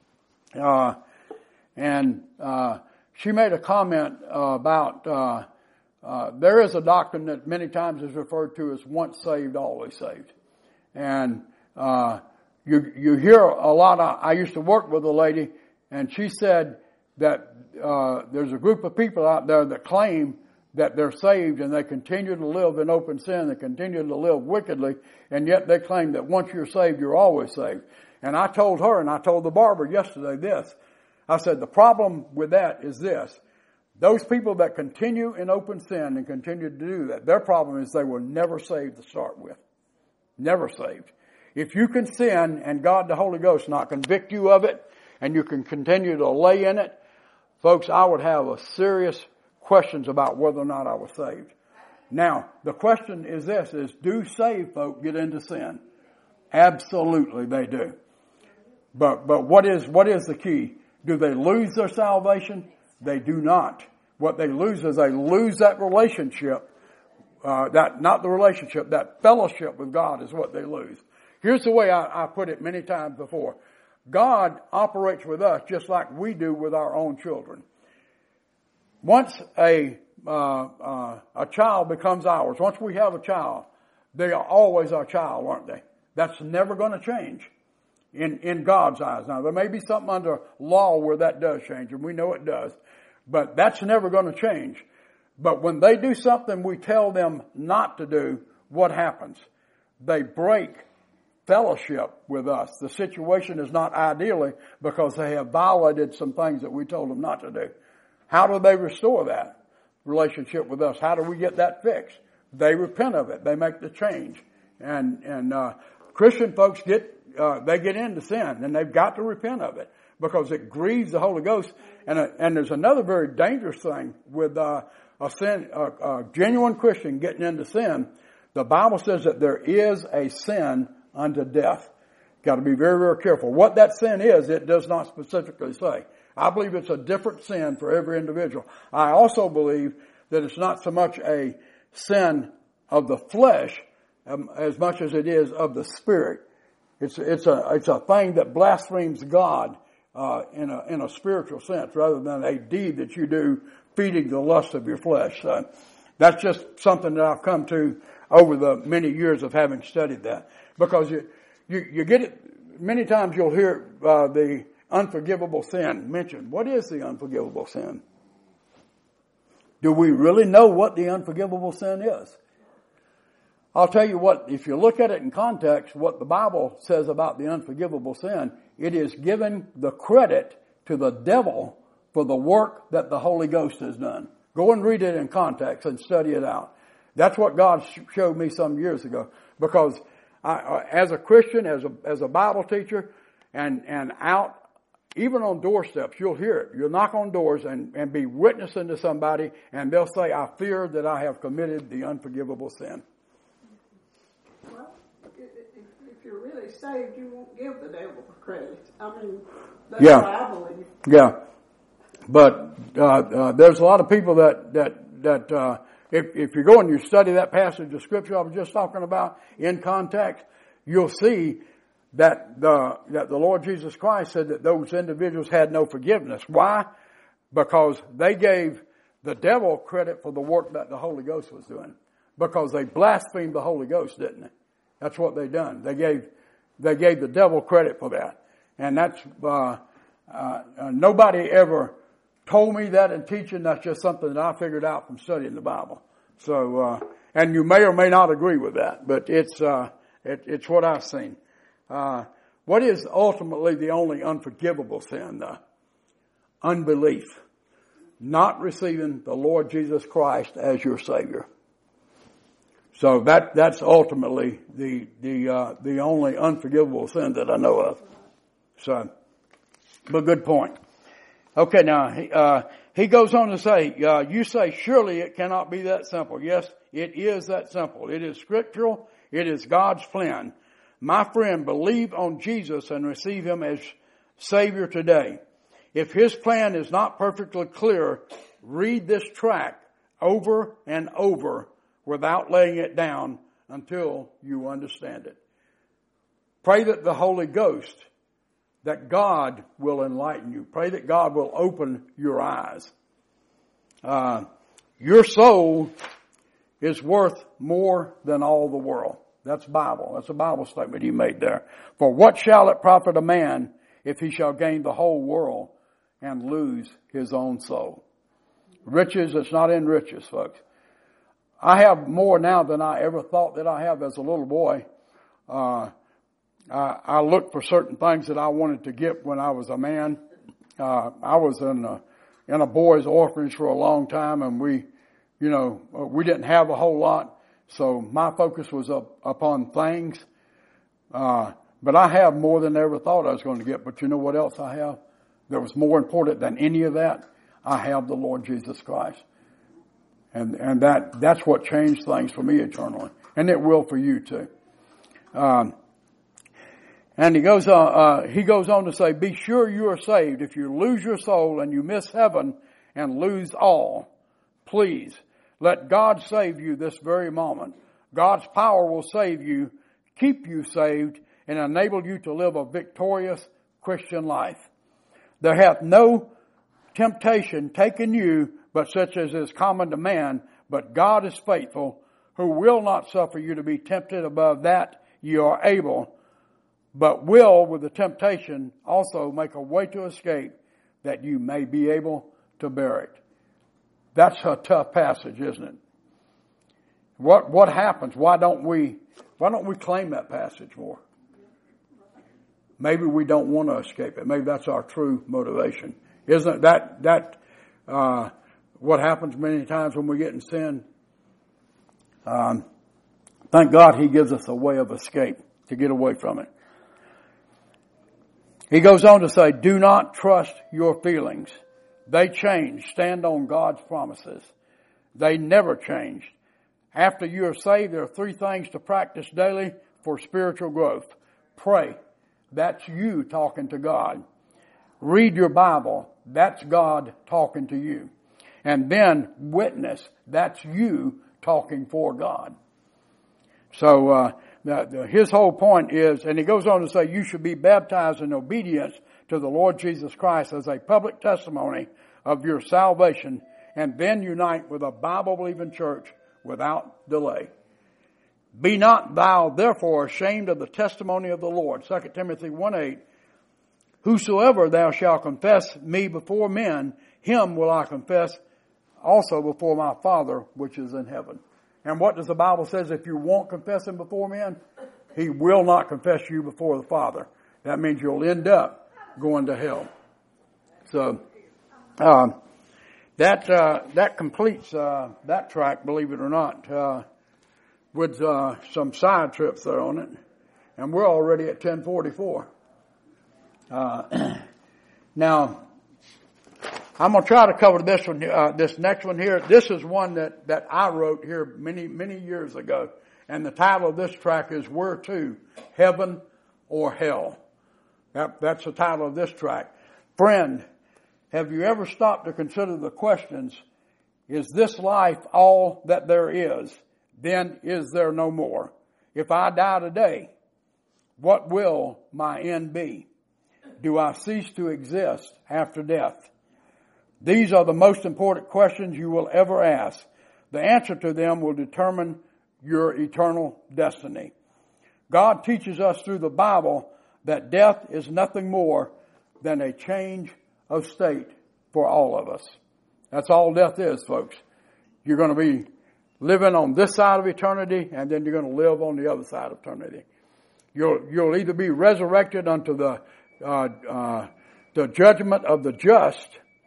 Uh, and, uh, she made a comment uh, about, uh, uh, there is a doctrine that many times is referred to as once saved, always saved. And, uh, you, you hear a lot of, I used to work with a lady and she said that, uh, there's a group of people out there that claim that they're saved and they continue to live in open sin, they continue to live wickedly, and yet they claim that once you're saved, you're always saved. And I told her, and I told the barber yesterday this, I said, the problem with that is this. Those people that continue in open sin and continue to do that, their problem is they were never saved to start with. Never saved. If you can sin and God the Holy Ghost not convict you of it, and you can continue to lay in it, folks, I would have a serious questions about whether or not I was saved. Now, the question is this, is do saved folk get into sin? Absolutely they do. But, but what is, what is the key? Do they lose their salvation? They do not. What they lose is they lose that relationship, uh, that, not the relationship, that fellowship with God is what they lose. Here's the way I, I put it many times before. God operates with us just like we do with our own children. Once a uh, uh, a child becomes ours, once we have a child, they are always our child, aren't they? That's never going to change in in God's eyes. Now, there may be something under law where that does change, and we know it does, but that's never going to change. But when they do something we tell them not to do, what happens? They break fellowship with us. The situation is not ideally because they have violated some things that we told them not to do. How do they restore that relationship with us? How do we get that fixed? They repent of it. They make the change. And, and, uh, Christian folks get, uh, they get into sin and they've got to repent of it because it grieves the Holy Ghost. And, uh, and there's another very dangerous thing with, uh, a sin, a, a genuine Christian getting into sin. The Bible says that there is a sin unto death. Got to be very, very careful. What that sin is, it does not specifically say. I believe it's a different sin for every individual. I also believe that it's not so much a sin of the flesh um, as much as it is of the spirit. It's it's a it's a thing that blasphemes God uh, in a in a spiritual sense, rather than a deed that you do feeding the lust of your flesh. So that's just something that I've come to over the many years of having studied that. Because you you, you get it many times. You'll hear uh, the unforgivable sin mentioned. What is the unforgivable sin? Do we really know what the unforgivable sin is? I'll tell you what, if you look at it in context, what the Bible says about the unforgivable sin, it is giving the credit to the devil for the work that the Holy Ghost has done. Go and read it in context and study it out. That's what God showed me some years ago. Because I, as a Christian, as a, as a Bible teacher, and, and out even on doorsteps, you'll hear it. You'll knock on doors and, and be witnessing to somebody, and they'll say, I fear that I have committed the unforgivable sin. Well, if you're really saved, you won't give the devil credit. I mean, that's Yeah. what I believe. Yeah. But uh, uh, there's a lot of people that, that, that uh, if, if you go and you study that passage of Scripture I was just talking about in context, you'll see that the, that the Lord Jesus Christ said that those individuals had no forgiveness. Why? Because they gave the devil credit for the work that the Holy Ghost was doing. Because they blasphemed the Holy Ghost, didn't they? That's what they done. They gave, they gave the devil credit for that. And that's, uh, uh, uh, nobody ever told me that in teaching. That's just something that I figured out from studying the Bible. So, uh, and you may or may not agree with that, but it's, uh, it, it's what I've seen. Uh, what is ultimately the only unforgivable sin? The unbelief. Not receiving the Lord Jesus Christ as your Savior. So that, that's ultimately the, the, uh, the only unforgivable sin that I know of. So, but good point. Okay, now, he, uh, he goes on to say, uh, you say, surely it cannot be that simple. Yes, it is that simple. It is scriptural. It is God's plan. My friend, believe on Jesus and receive Him as Savior today. If His plan is not perfectly clear, read this tract over and over without laying it down until you understand it. Pray that the Holy Ghost, that God will enlighten you. Pray that God will open your eyes. Uh, your soul is worth more than all the world. That's Bible. That's a Bible statement he made there. For what shall it profit a man if he shall gain the whole world and lose his own soul? Riches, it's not in riches, folks. I have more now than I ever thought that I have as a little boy. Uh, I, I looked for certain things that I wanted to get when I was a man. Uh, I was in a, in a boys' orphanage for a long time, and we, you know, we didn't have a whole lot. So my focus was up upon things. Uh, but I have more than I ever thought I was going to get. But you know what else I have that was more important than any of that? I have the Lord Jesus Christ. And, and that, that's what changed things for me eternally. And it will for you too. Um, and he goes on, uh, he goes on to say, be sure you are saved. If you lose your soul and you miss heaven and lose all, please let God save you this very moment. God's power will save you, keep you saved, and enable you to live a victorious Christian life. There hath no temptation taken you, but such as is common to man. But God is faithful, who will not suffer you to be tempted above that you are able, but will, with the temptation, also make a way to escape, that you may be able to bear it. That's a tough passage, isn't it? What, what happens? Why don't we, why don't we claim that passage more? Maybe we don't want to escape it. Maybe that's our true motivation. Isn't that, that, uh, what happens many times when we get in sin? Um, thank God He gives us a way of escape to get away from it. He goes on to say, do not trust your feelings. They change. Stand on God's promises. They never change. After you are saved, there are three things to practice daily for spiritual growth. Pray. That's you talking to God. Read your Bible. That's God talking to you. And then witness. That's you talking for God. So uh, the, the, his whole point is, and he goes on to say, you should be baptized in obedience to the Lord Jesus Christ as a public testimony of your salvation, and then unite with a Bible-believing church without delay. Be not thou therefore ashamed of the testimony of the Lord. Second Timothy one eight. Whosoever thou shalt confess me before men, him will I confess also before my Father which is in heaven. And what does the Bible says? If you won't confess Him before men, He will not confess you before the Father. That means you'll end up going to hell. So, um, that, uh, that completes, uh, that track, believe it or not, uh, with, uh, some side trips there on it. And we're already at ten forty-four. Uh, Now, I'm going to try to cover this one, uh, this next one here. This is one that, that I wrote here many, many years ago. And the title of this track is Where To? Heaven or Hell? That, that's the title of this track. Friend, have you ever stopped to consider the questions, is this life all that there is? Then is there no more? If I die today, what will my end be? Do I cease to exist after death? These are the most important questions you will ever ask. The answer to them will determine your eternal destiny. God teaches us through the Bible that death is nothing more than a change of state for all of us. That's all death is, folks. You're going to be living on this side of eternity, and then you're going to live on the other side of eternity. You'll, you'll either be resurrected unto the, uh, uh, the judgment of the just,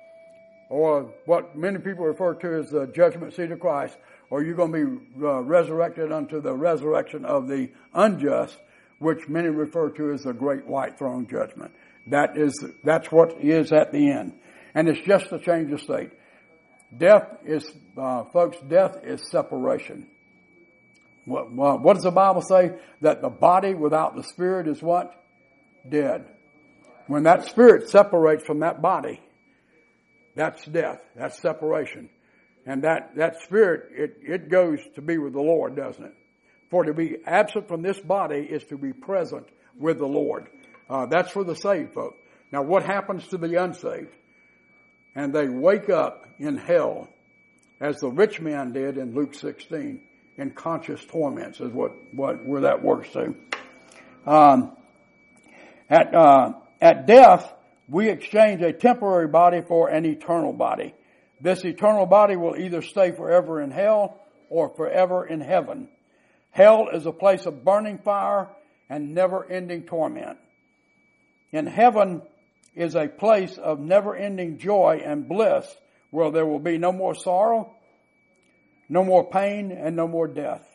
or what many people refer to as the judgment seat of Christ, or you're going to be uh, resurrected unto the resurrection of the unjust, which many refer to as the great white throne judgment. That is, that's what is at the end. And it's just a change of state. Death is, uh, folks, death is separation. What, what, what does the Bible say? That the body without the spirit is what? Dead. When that spirit separates from that body, that's death. That's separation. And that, that spirit, it, it goes to be with the Lord, doesn't it? For to be absent from this body is to be present with the Lord. Uh, that's for the saved folk. Now what happens to the unsaved? And they wake up in hell, as the rich man did in Luke sixteen, in conscious torments is what, what, where that works to. Um, at, uh, at death, we exchange a temporary body for an eternal body. This eternal body will either stay forever in hell or forever in heaven. Hell is a place of burning fire and never-ending torment. In heaven is a place of never-ending joy and bliss where there will be no more sorrow, no more pain, and no more death.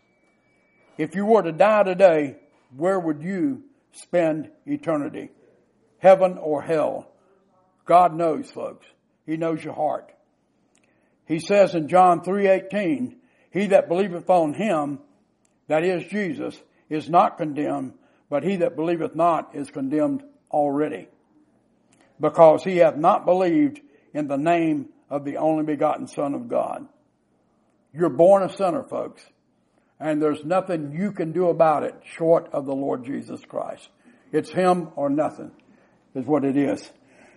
If you were to die today, where would you spend eternity? Heaven or hell? God knows, folks. He knows your heart. He says in John three eighteen, he that believeth on him, that is Jesus, is not condemned, but he that believeth not is condemned already, because he hath not believed in the name of the only begotten Son of God. You're born a sinner, folks, and there's nothing you can do about it short of the Lord Jesus Christ. It's him or nothing is what it is.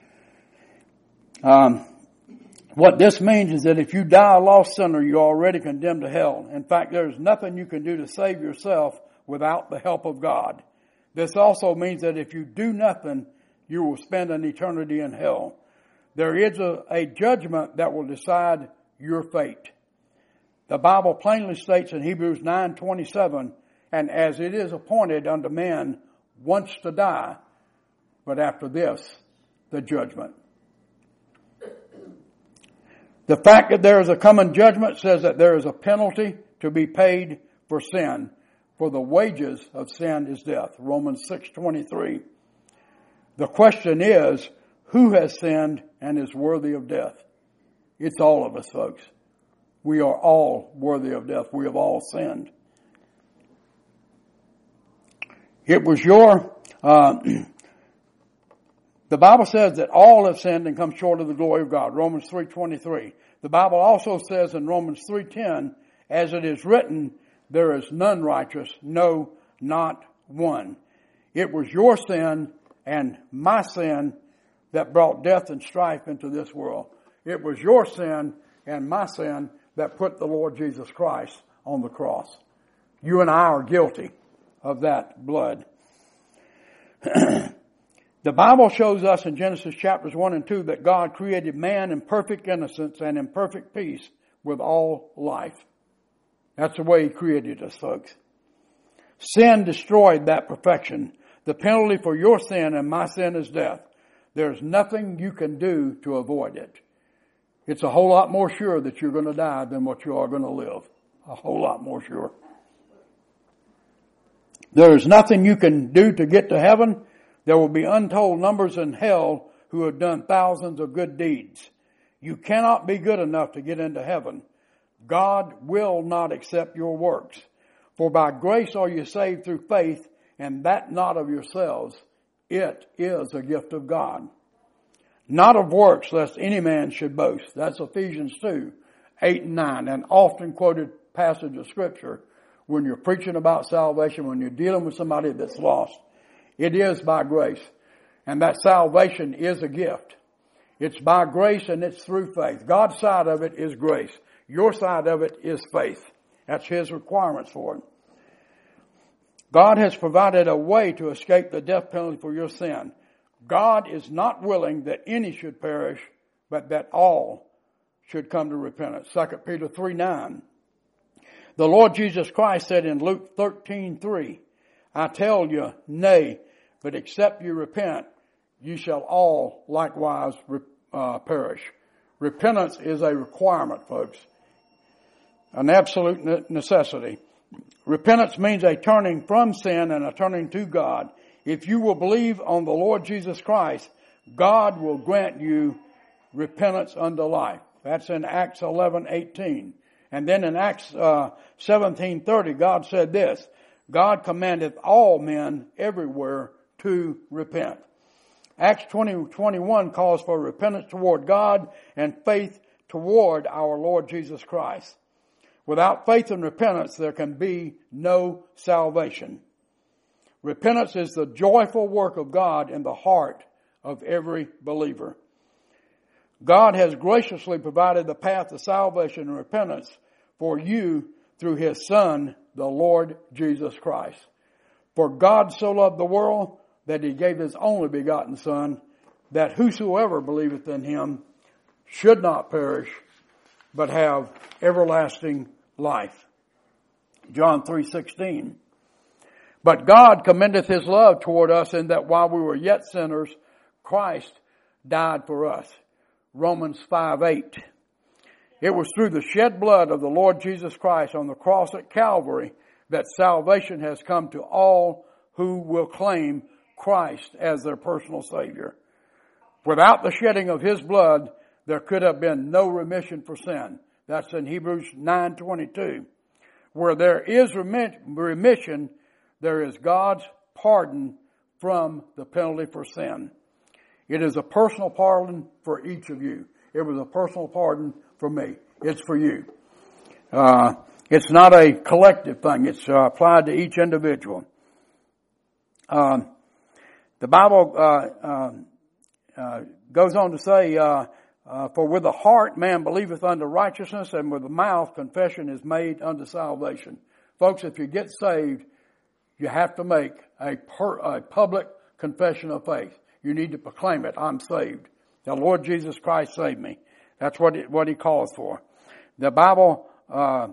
Um, what this means is that if you die a lost sinner, you're already condemned to hell. In fact, there's nothing you can do to save yourself without the help of God. This also means that if you do nothing, you will spend an eternity in hell. There is a, a judgment that will decide your fate. The Bible plainly states in Hebrews nine twenty-seven, and as it is appointed unto man once to die, but after this, the judgment. The fact that there is a coming judgment says that there is a penalty to be paid for sin. For the wages of sin is death. Romans six twenty-three. The question is, who has sinned and is worthy of death? It's all of us, folks. We are all worthy of death. We have all sinned. It was your, uh, the Bible says that all have sinned and come short of the glory of God. Romans three twenty-three. The Bible also says in Romans three ten, as it is written, there is none righteous, no, not one. It was your sin and my sin that brought death and strife into this world. It was your sin and my sin that put the Lord Jesus Christ on the cross. You and I are guilty of that blood. The Bible shows us in Genesis chapters one and two that God created man in perfect innocence and in perfect peace with all life. That's the way he created us, folks. Sin destroyed that perfection. The penalty for your sin and my sin is death. There's nothing you can do to avoid it. It's a whole lot more sure that you're going to die than what you are going to live. A whole lot more sure. There is nothing you can do to get to heaven. There will be untold numbers in hell who have done thousands of good deeds. You cannot be good enough to get into heaven. God will not accept your works. For by grace are you saved through faith, and that not of yourselves. It is a gift of God. Not of works, lest any man should boast. That's Ephesians two, eight and nine, an often quoted passage of Scripture when you're preaching about salvation, when you're dealing with somebody that's lost. It is by grace. And that salvation is a gift. It's by grace and it's through faith. God's side of it is grace. Your side of it is faith. That's His requirements for it. God has provided a way to escape the death penalty for your sin. God is not willing that any should perish, but that all should come to repentance. Second Peter three nine. The Lord Jesus Christ said in Luke thirteen three, I tell you, nay, but except you repent, you shall all likewise uh, perish. Repentance is a requirement, folks. An absolute necessity. Repentance means a turning from sin and a turning to God. If you will believe on the Lord Jesus Christ, God will grant you repentance unto life. That's in Acts eleven eighteen. And then in Acts uh, seventeen thirty, God said this, God commandeth all men everywhere to repent. Acts twenty twenty-one calls for repentance toward God and faith toward our Lord Jesus Christ. Without faith and repentance, there can be no salvation. Repentance is the joyful work of God in the heart of every believer. God has graciously provided the path to salvation and repentance for you through His Son, the Lord Jesus Christ. For God so loved the world that He gave His only begotten Son, that whosoever believeth in Him should not perish, but have everlasting life. John three sixteen. But God commendeth His love toward us in that while we were yet sinners, Christ died for us. Romans five eight. It was through the shed blood of the Lord Jesus Christ on the cross at Calvary that salvation has come to all who will claim Christ as their personal Savior. Without the shedding of His blood, there could have been no remission for sin. That's in Hebrews nine twenty-two. Where there is remission, there is God's pardon from the penalty for sin. It is a personal pardon for each of you. It was a personal pardon for me. It's for you. Uh, it's not a collective thing. It's uh, applied to each individual. Um, the Bible uh, uh, uh, goes on to say, uh, uh, for with the heart man believeth unto righteousness, and with the mouth confession is made unto salvation. Folks, if you get saved, you have to make a, per, a public confession of faith. You need to proclaim it. I'm saved. The Lord Jesus Christ saved me. That's what it, what He calls for. The Bible uh,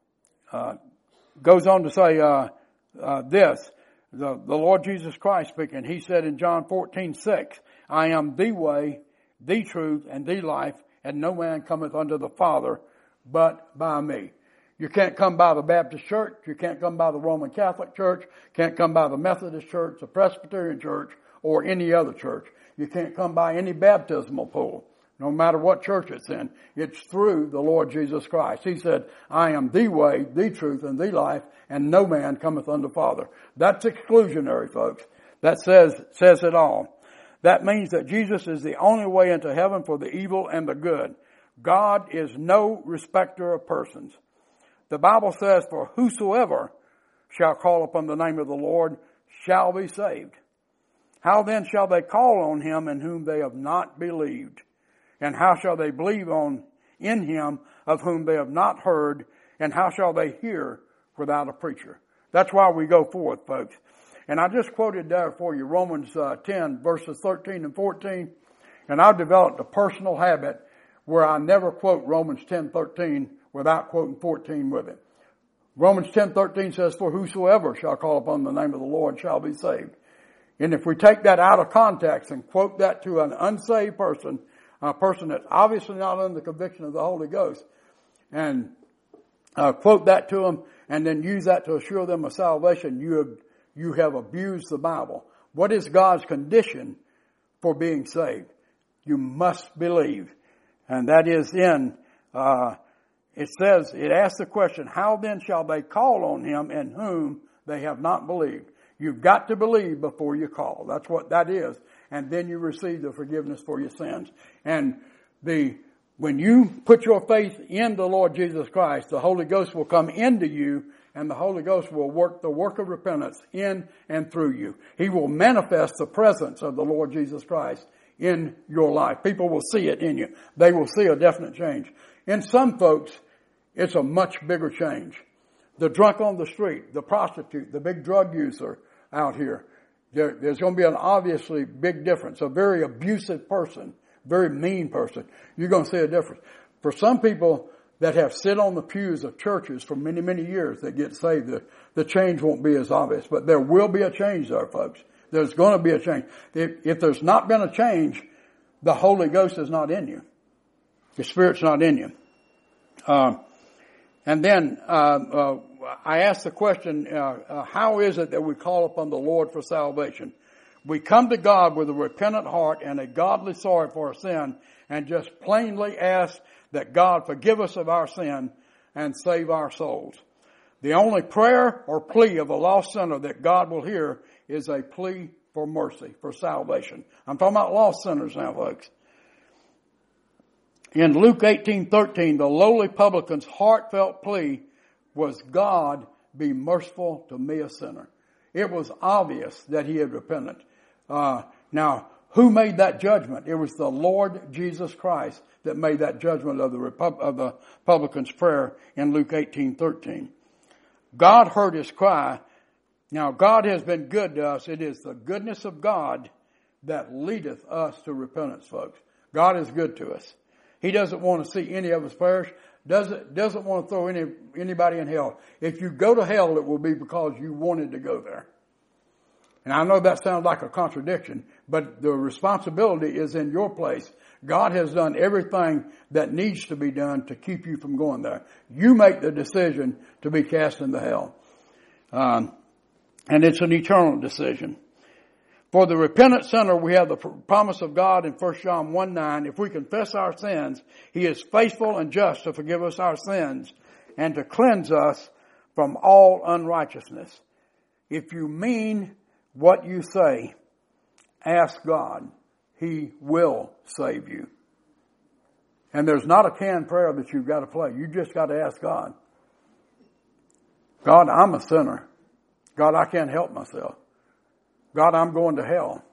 uh, goes on to say uh, uh, this. The, the Lord Jesus Christ speaking, He said in John fourteen six, I am the way, the truth, and the life, and no man cometh unto the Father but by me. You can't come by the Baptist church. You can't come by the Roman Catholic church. Can't come by the Methodist church, the Presbyterian church, or any other church. You can't come by any baptismal pool, no matter what church it's in. It's through the Lord Jesus Christ. He said, I am the way, the truth, and the life, and no man cometh unto the Father. That's exclusionary, folks. That says, says it all. That means that Jesus is the only way into heaven for the evil and the good. God is no respecter of persons. The Bible says, for whosoever shall call upon the name of the Lord shall be saved. How then shall they call on Him in whom they have not believed? And how shall they believe on in Him of whom they have not heard? And how shall they hear without a preacher? That's why we go forth, folks. And I just quoted there for you Romans uh, ten, verses thirteen and fourteen. And I've developed a personal habit where I never quote Romans ten thirteen without quoting fourteen with it. Romans ten thirteen says, for whosoever shall call upon the name of the Lord shall be saved. And if we take that out of context and quote that to an unsaved person, a person that's obviously not under the conviction of the Holy Ghost, and uh, quote that to them and then use that to assure them of salvation, you have, you have abused the Bible. What is God's condition for being saved? You must believe. And that is in, uh, it says, it asks the question, how then shall they call on him in whom they have not believed? You've got to believe before you call. That's what that is. And then you receive the forgiveness for your sins. And the, when you put your faith in the Lord Jesus Christ, the Holy Ghost will come into you, and the Holy Ghost will work the work of repentance in and through you. He will manifest the presence of the Lord Jesus Christ in your life. People will see it in you. They will see a definite change. In some folks, it's a much bigger change. The drunk on the street, the prostitute, the big drug user out here, there, there's going to be an obviously big difference. A very abusive person, very mean person, you're going to see a difference. For some people that have sit on the pews of churches for many, many years that get saved, the, the change won't be as obvious. But there will be a change there, folks. There's going to be a change. If, if there's not been a change, the Holy Ghost is not in you. The Spirit's not in you. Um, and then uh, uh, I asked the question, uh, uh, how is it that we call upon the Lord for salvation? We come to God with a repentant heart and a godly sorrow for our sin, and just plainly ask that God forgive us of our sin and save our souls. The only prayer or plea of a lost sinner that God will hear is a plea for mercy, for salvation. I'm talking about lost sinners now, folks. In Luke eighteen thirteen, the lowly publican's heartfelt plea was, God, be merciful to me, a sinner. It was obvious that he had repented. Uh, now, who made that judgment? It was the Lord Jesus Christ that made that judgment of the, Repub- of the publican's prayer in Luke eighteen thirteen. God heard his cry. Now, God has been good to us. It is the goodness of God that leadeth us to repentance, folks. God is good to us. He doesn't want to see any of us perish. Doesn't, doesn't want to throw any, anybody in hell. If you go to hell, it will be because you wanted to go there. And I know that sounds like a contradiction, but the responsibility is in your place. God has done everything that needs to be done to keep you from going there. You make the decision to be cast into hell. Um, and it's an eternal decision. For the repentant sinner, we have the promise of God in First John one nine. If we confess our sins, he is faithful and just to forgive us our sins and to cleanse us from all unrighteousness. If you mean what you say, ask God. He will save you. And there's not a canned prayer that you've got to play. You just got to ask God. God, I'm a sinner. God, I can't help myself. God, I'm going to hell.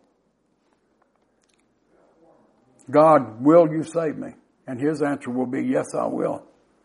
God, will you save me? And his answer will be, yes, I will.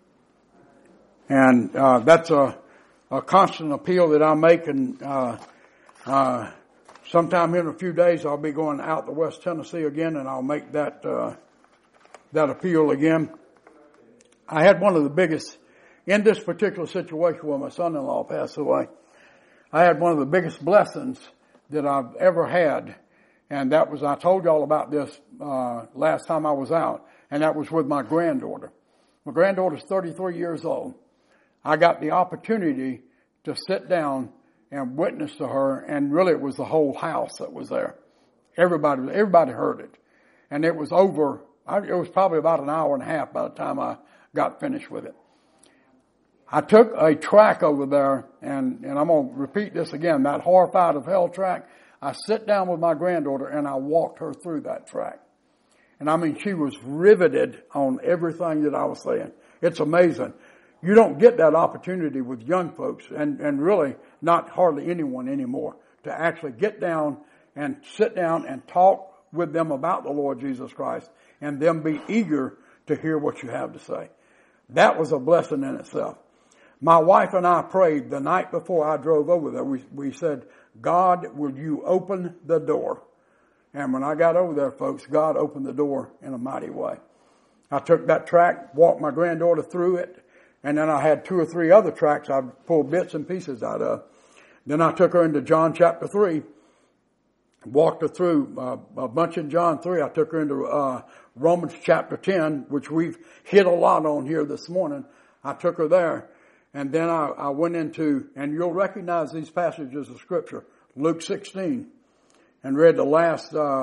And uh, that's a, a constant appeal that I make. And uh, uh, sometime in a few days, I'll be going out to West Tennessee again, and I'll make that uh, that appeal again. I had one of the biggest, in this particular situation where my son-in-law passed away, I had one of the biggest blessings that I've ever had. And that was, I told y'all about this uh last time I was out, and that was with my granddaughter. My granddaughter's thirty-three years old. I got the opportunity to sit down and witness to her, and really it was the whole house that was there. Everybody, everybody heard it. And it was over, I, it was probably about an hour and a half by the time I got finished with it. I took a track over there, and, and I'm going to repeat this again, that Horrified of Hell track. I sit down with my granddaughter, and I walked her through that track. And I mean, she was riveted on everything that I was saying. It's amazing. You don't get that opportunity with young folks, and, and really not hardly anyone anymore, to actually get down and sit down and talk with them about the Lord Jesus Christ, and them be eager to hear what you have to say. That was a blessing in itself. My wife and I prayed the night before I drove over there. We, we said, God, will you open the door? And when I got over there, folks, God opened the door in a mighty way. I took that track, walked my granddaughter through it, and then I had two or three other tracks I pulled bits and pieces out of. Then I took her into John chapter three, walked her through uh, a bunch in John three. I took her into uh, Romans chapter ten, which we've hit a lot on here this morning. I took her there. And then I, I went into, and you'll recognize these passages of Scripture, Luke sixteen, and read the last uh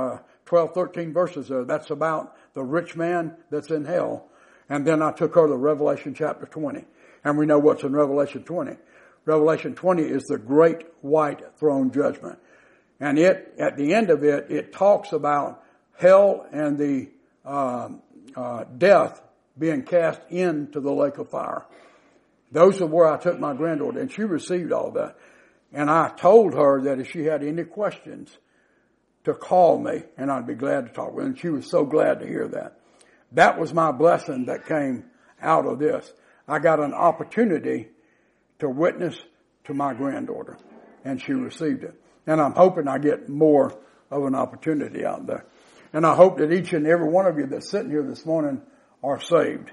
twelve, thirteen verses there. That's about the rich man that's in hell. And then I took her to Revelation chapter twenty. And we know what's in Revelation twenty. Revelation twenty is the great white throne judgment. And it, at the end of it, it talks about hell and the uh, uh, death being cast into the lake of fire. Those are where I took my granddaughter, and she received all of that. And I told her that if she had any questions, to call me, and I'd be glad to talk with her. And she was so glad to hear that. That was my blessing that came out of this. I got an opportunity to witness to my granddaughter, and she received it. And I'm hoping I get more of an opportunity out there. And I hope that each and every one of you that's sitting here this morning are saved.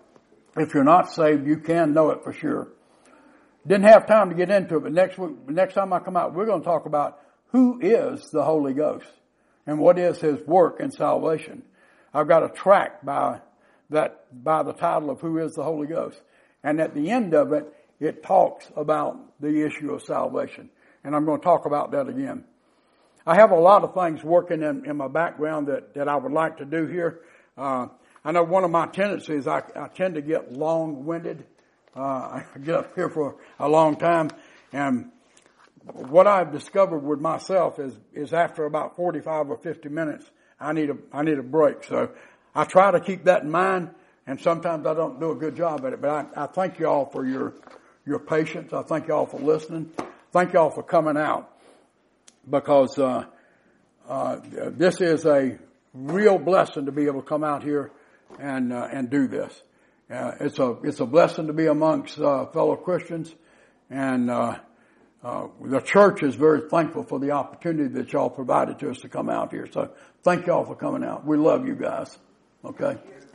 If you're not saved, you can know it for sure. Didn't have time to get into it, but next week, next time I come out, we're going to talk about who is the Holy Ghost and what is His work in salvation. I've got a tract by that, by the title of Who is the Holy Ghost. And at the end of it, it talks about the issue of salvation. And I'm going to talk about that again. I have a lot of things working in, in my background that, that I would like to do here. Uh, I know one of my tendencies, I, I tend to get long-winded. Uh, I get up here for a long time. And what I've discovered with myself is, is after about forty-five or fifty minutes, I need a, I need a break. So I try to keep that in mind, and sometimes I don't do a good job at it. But I, I thank you all for your, your patience. I thank you all for listening. Thank you all for coming out, because, uh, uh, this is a real blessing to be able to come out here and, uh, and do this. Uh, it's a, it's a blessing to be amongst, uh, fellow Christians, and, uh, Uh, the church is very thankful for the opportunity that y'all provided to us to come out here. So thank y'all for coming out. We love you guys. Okay.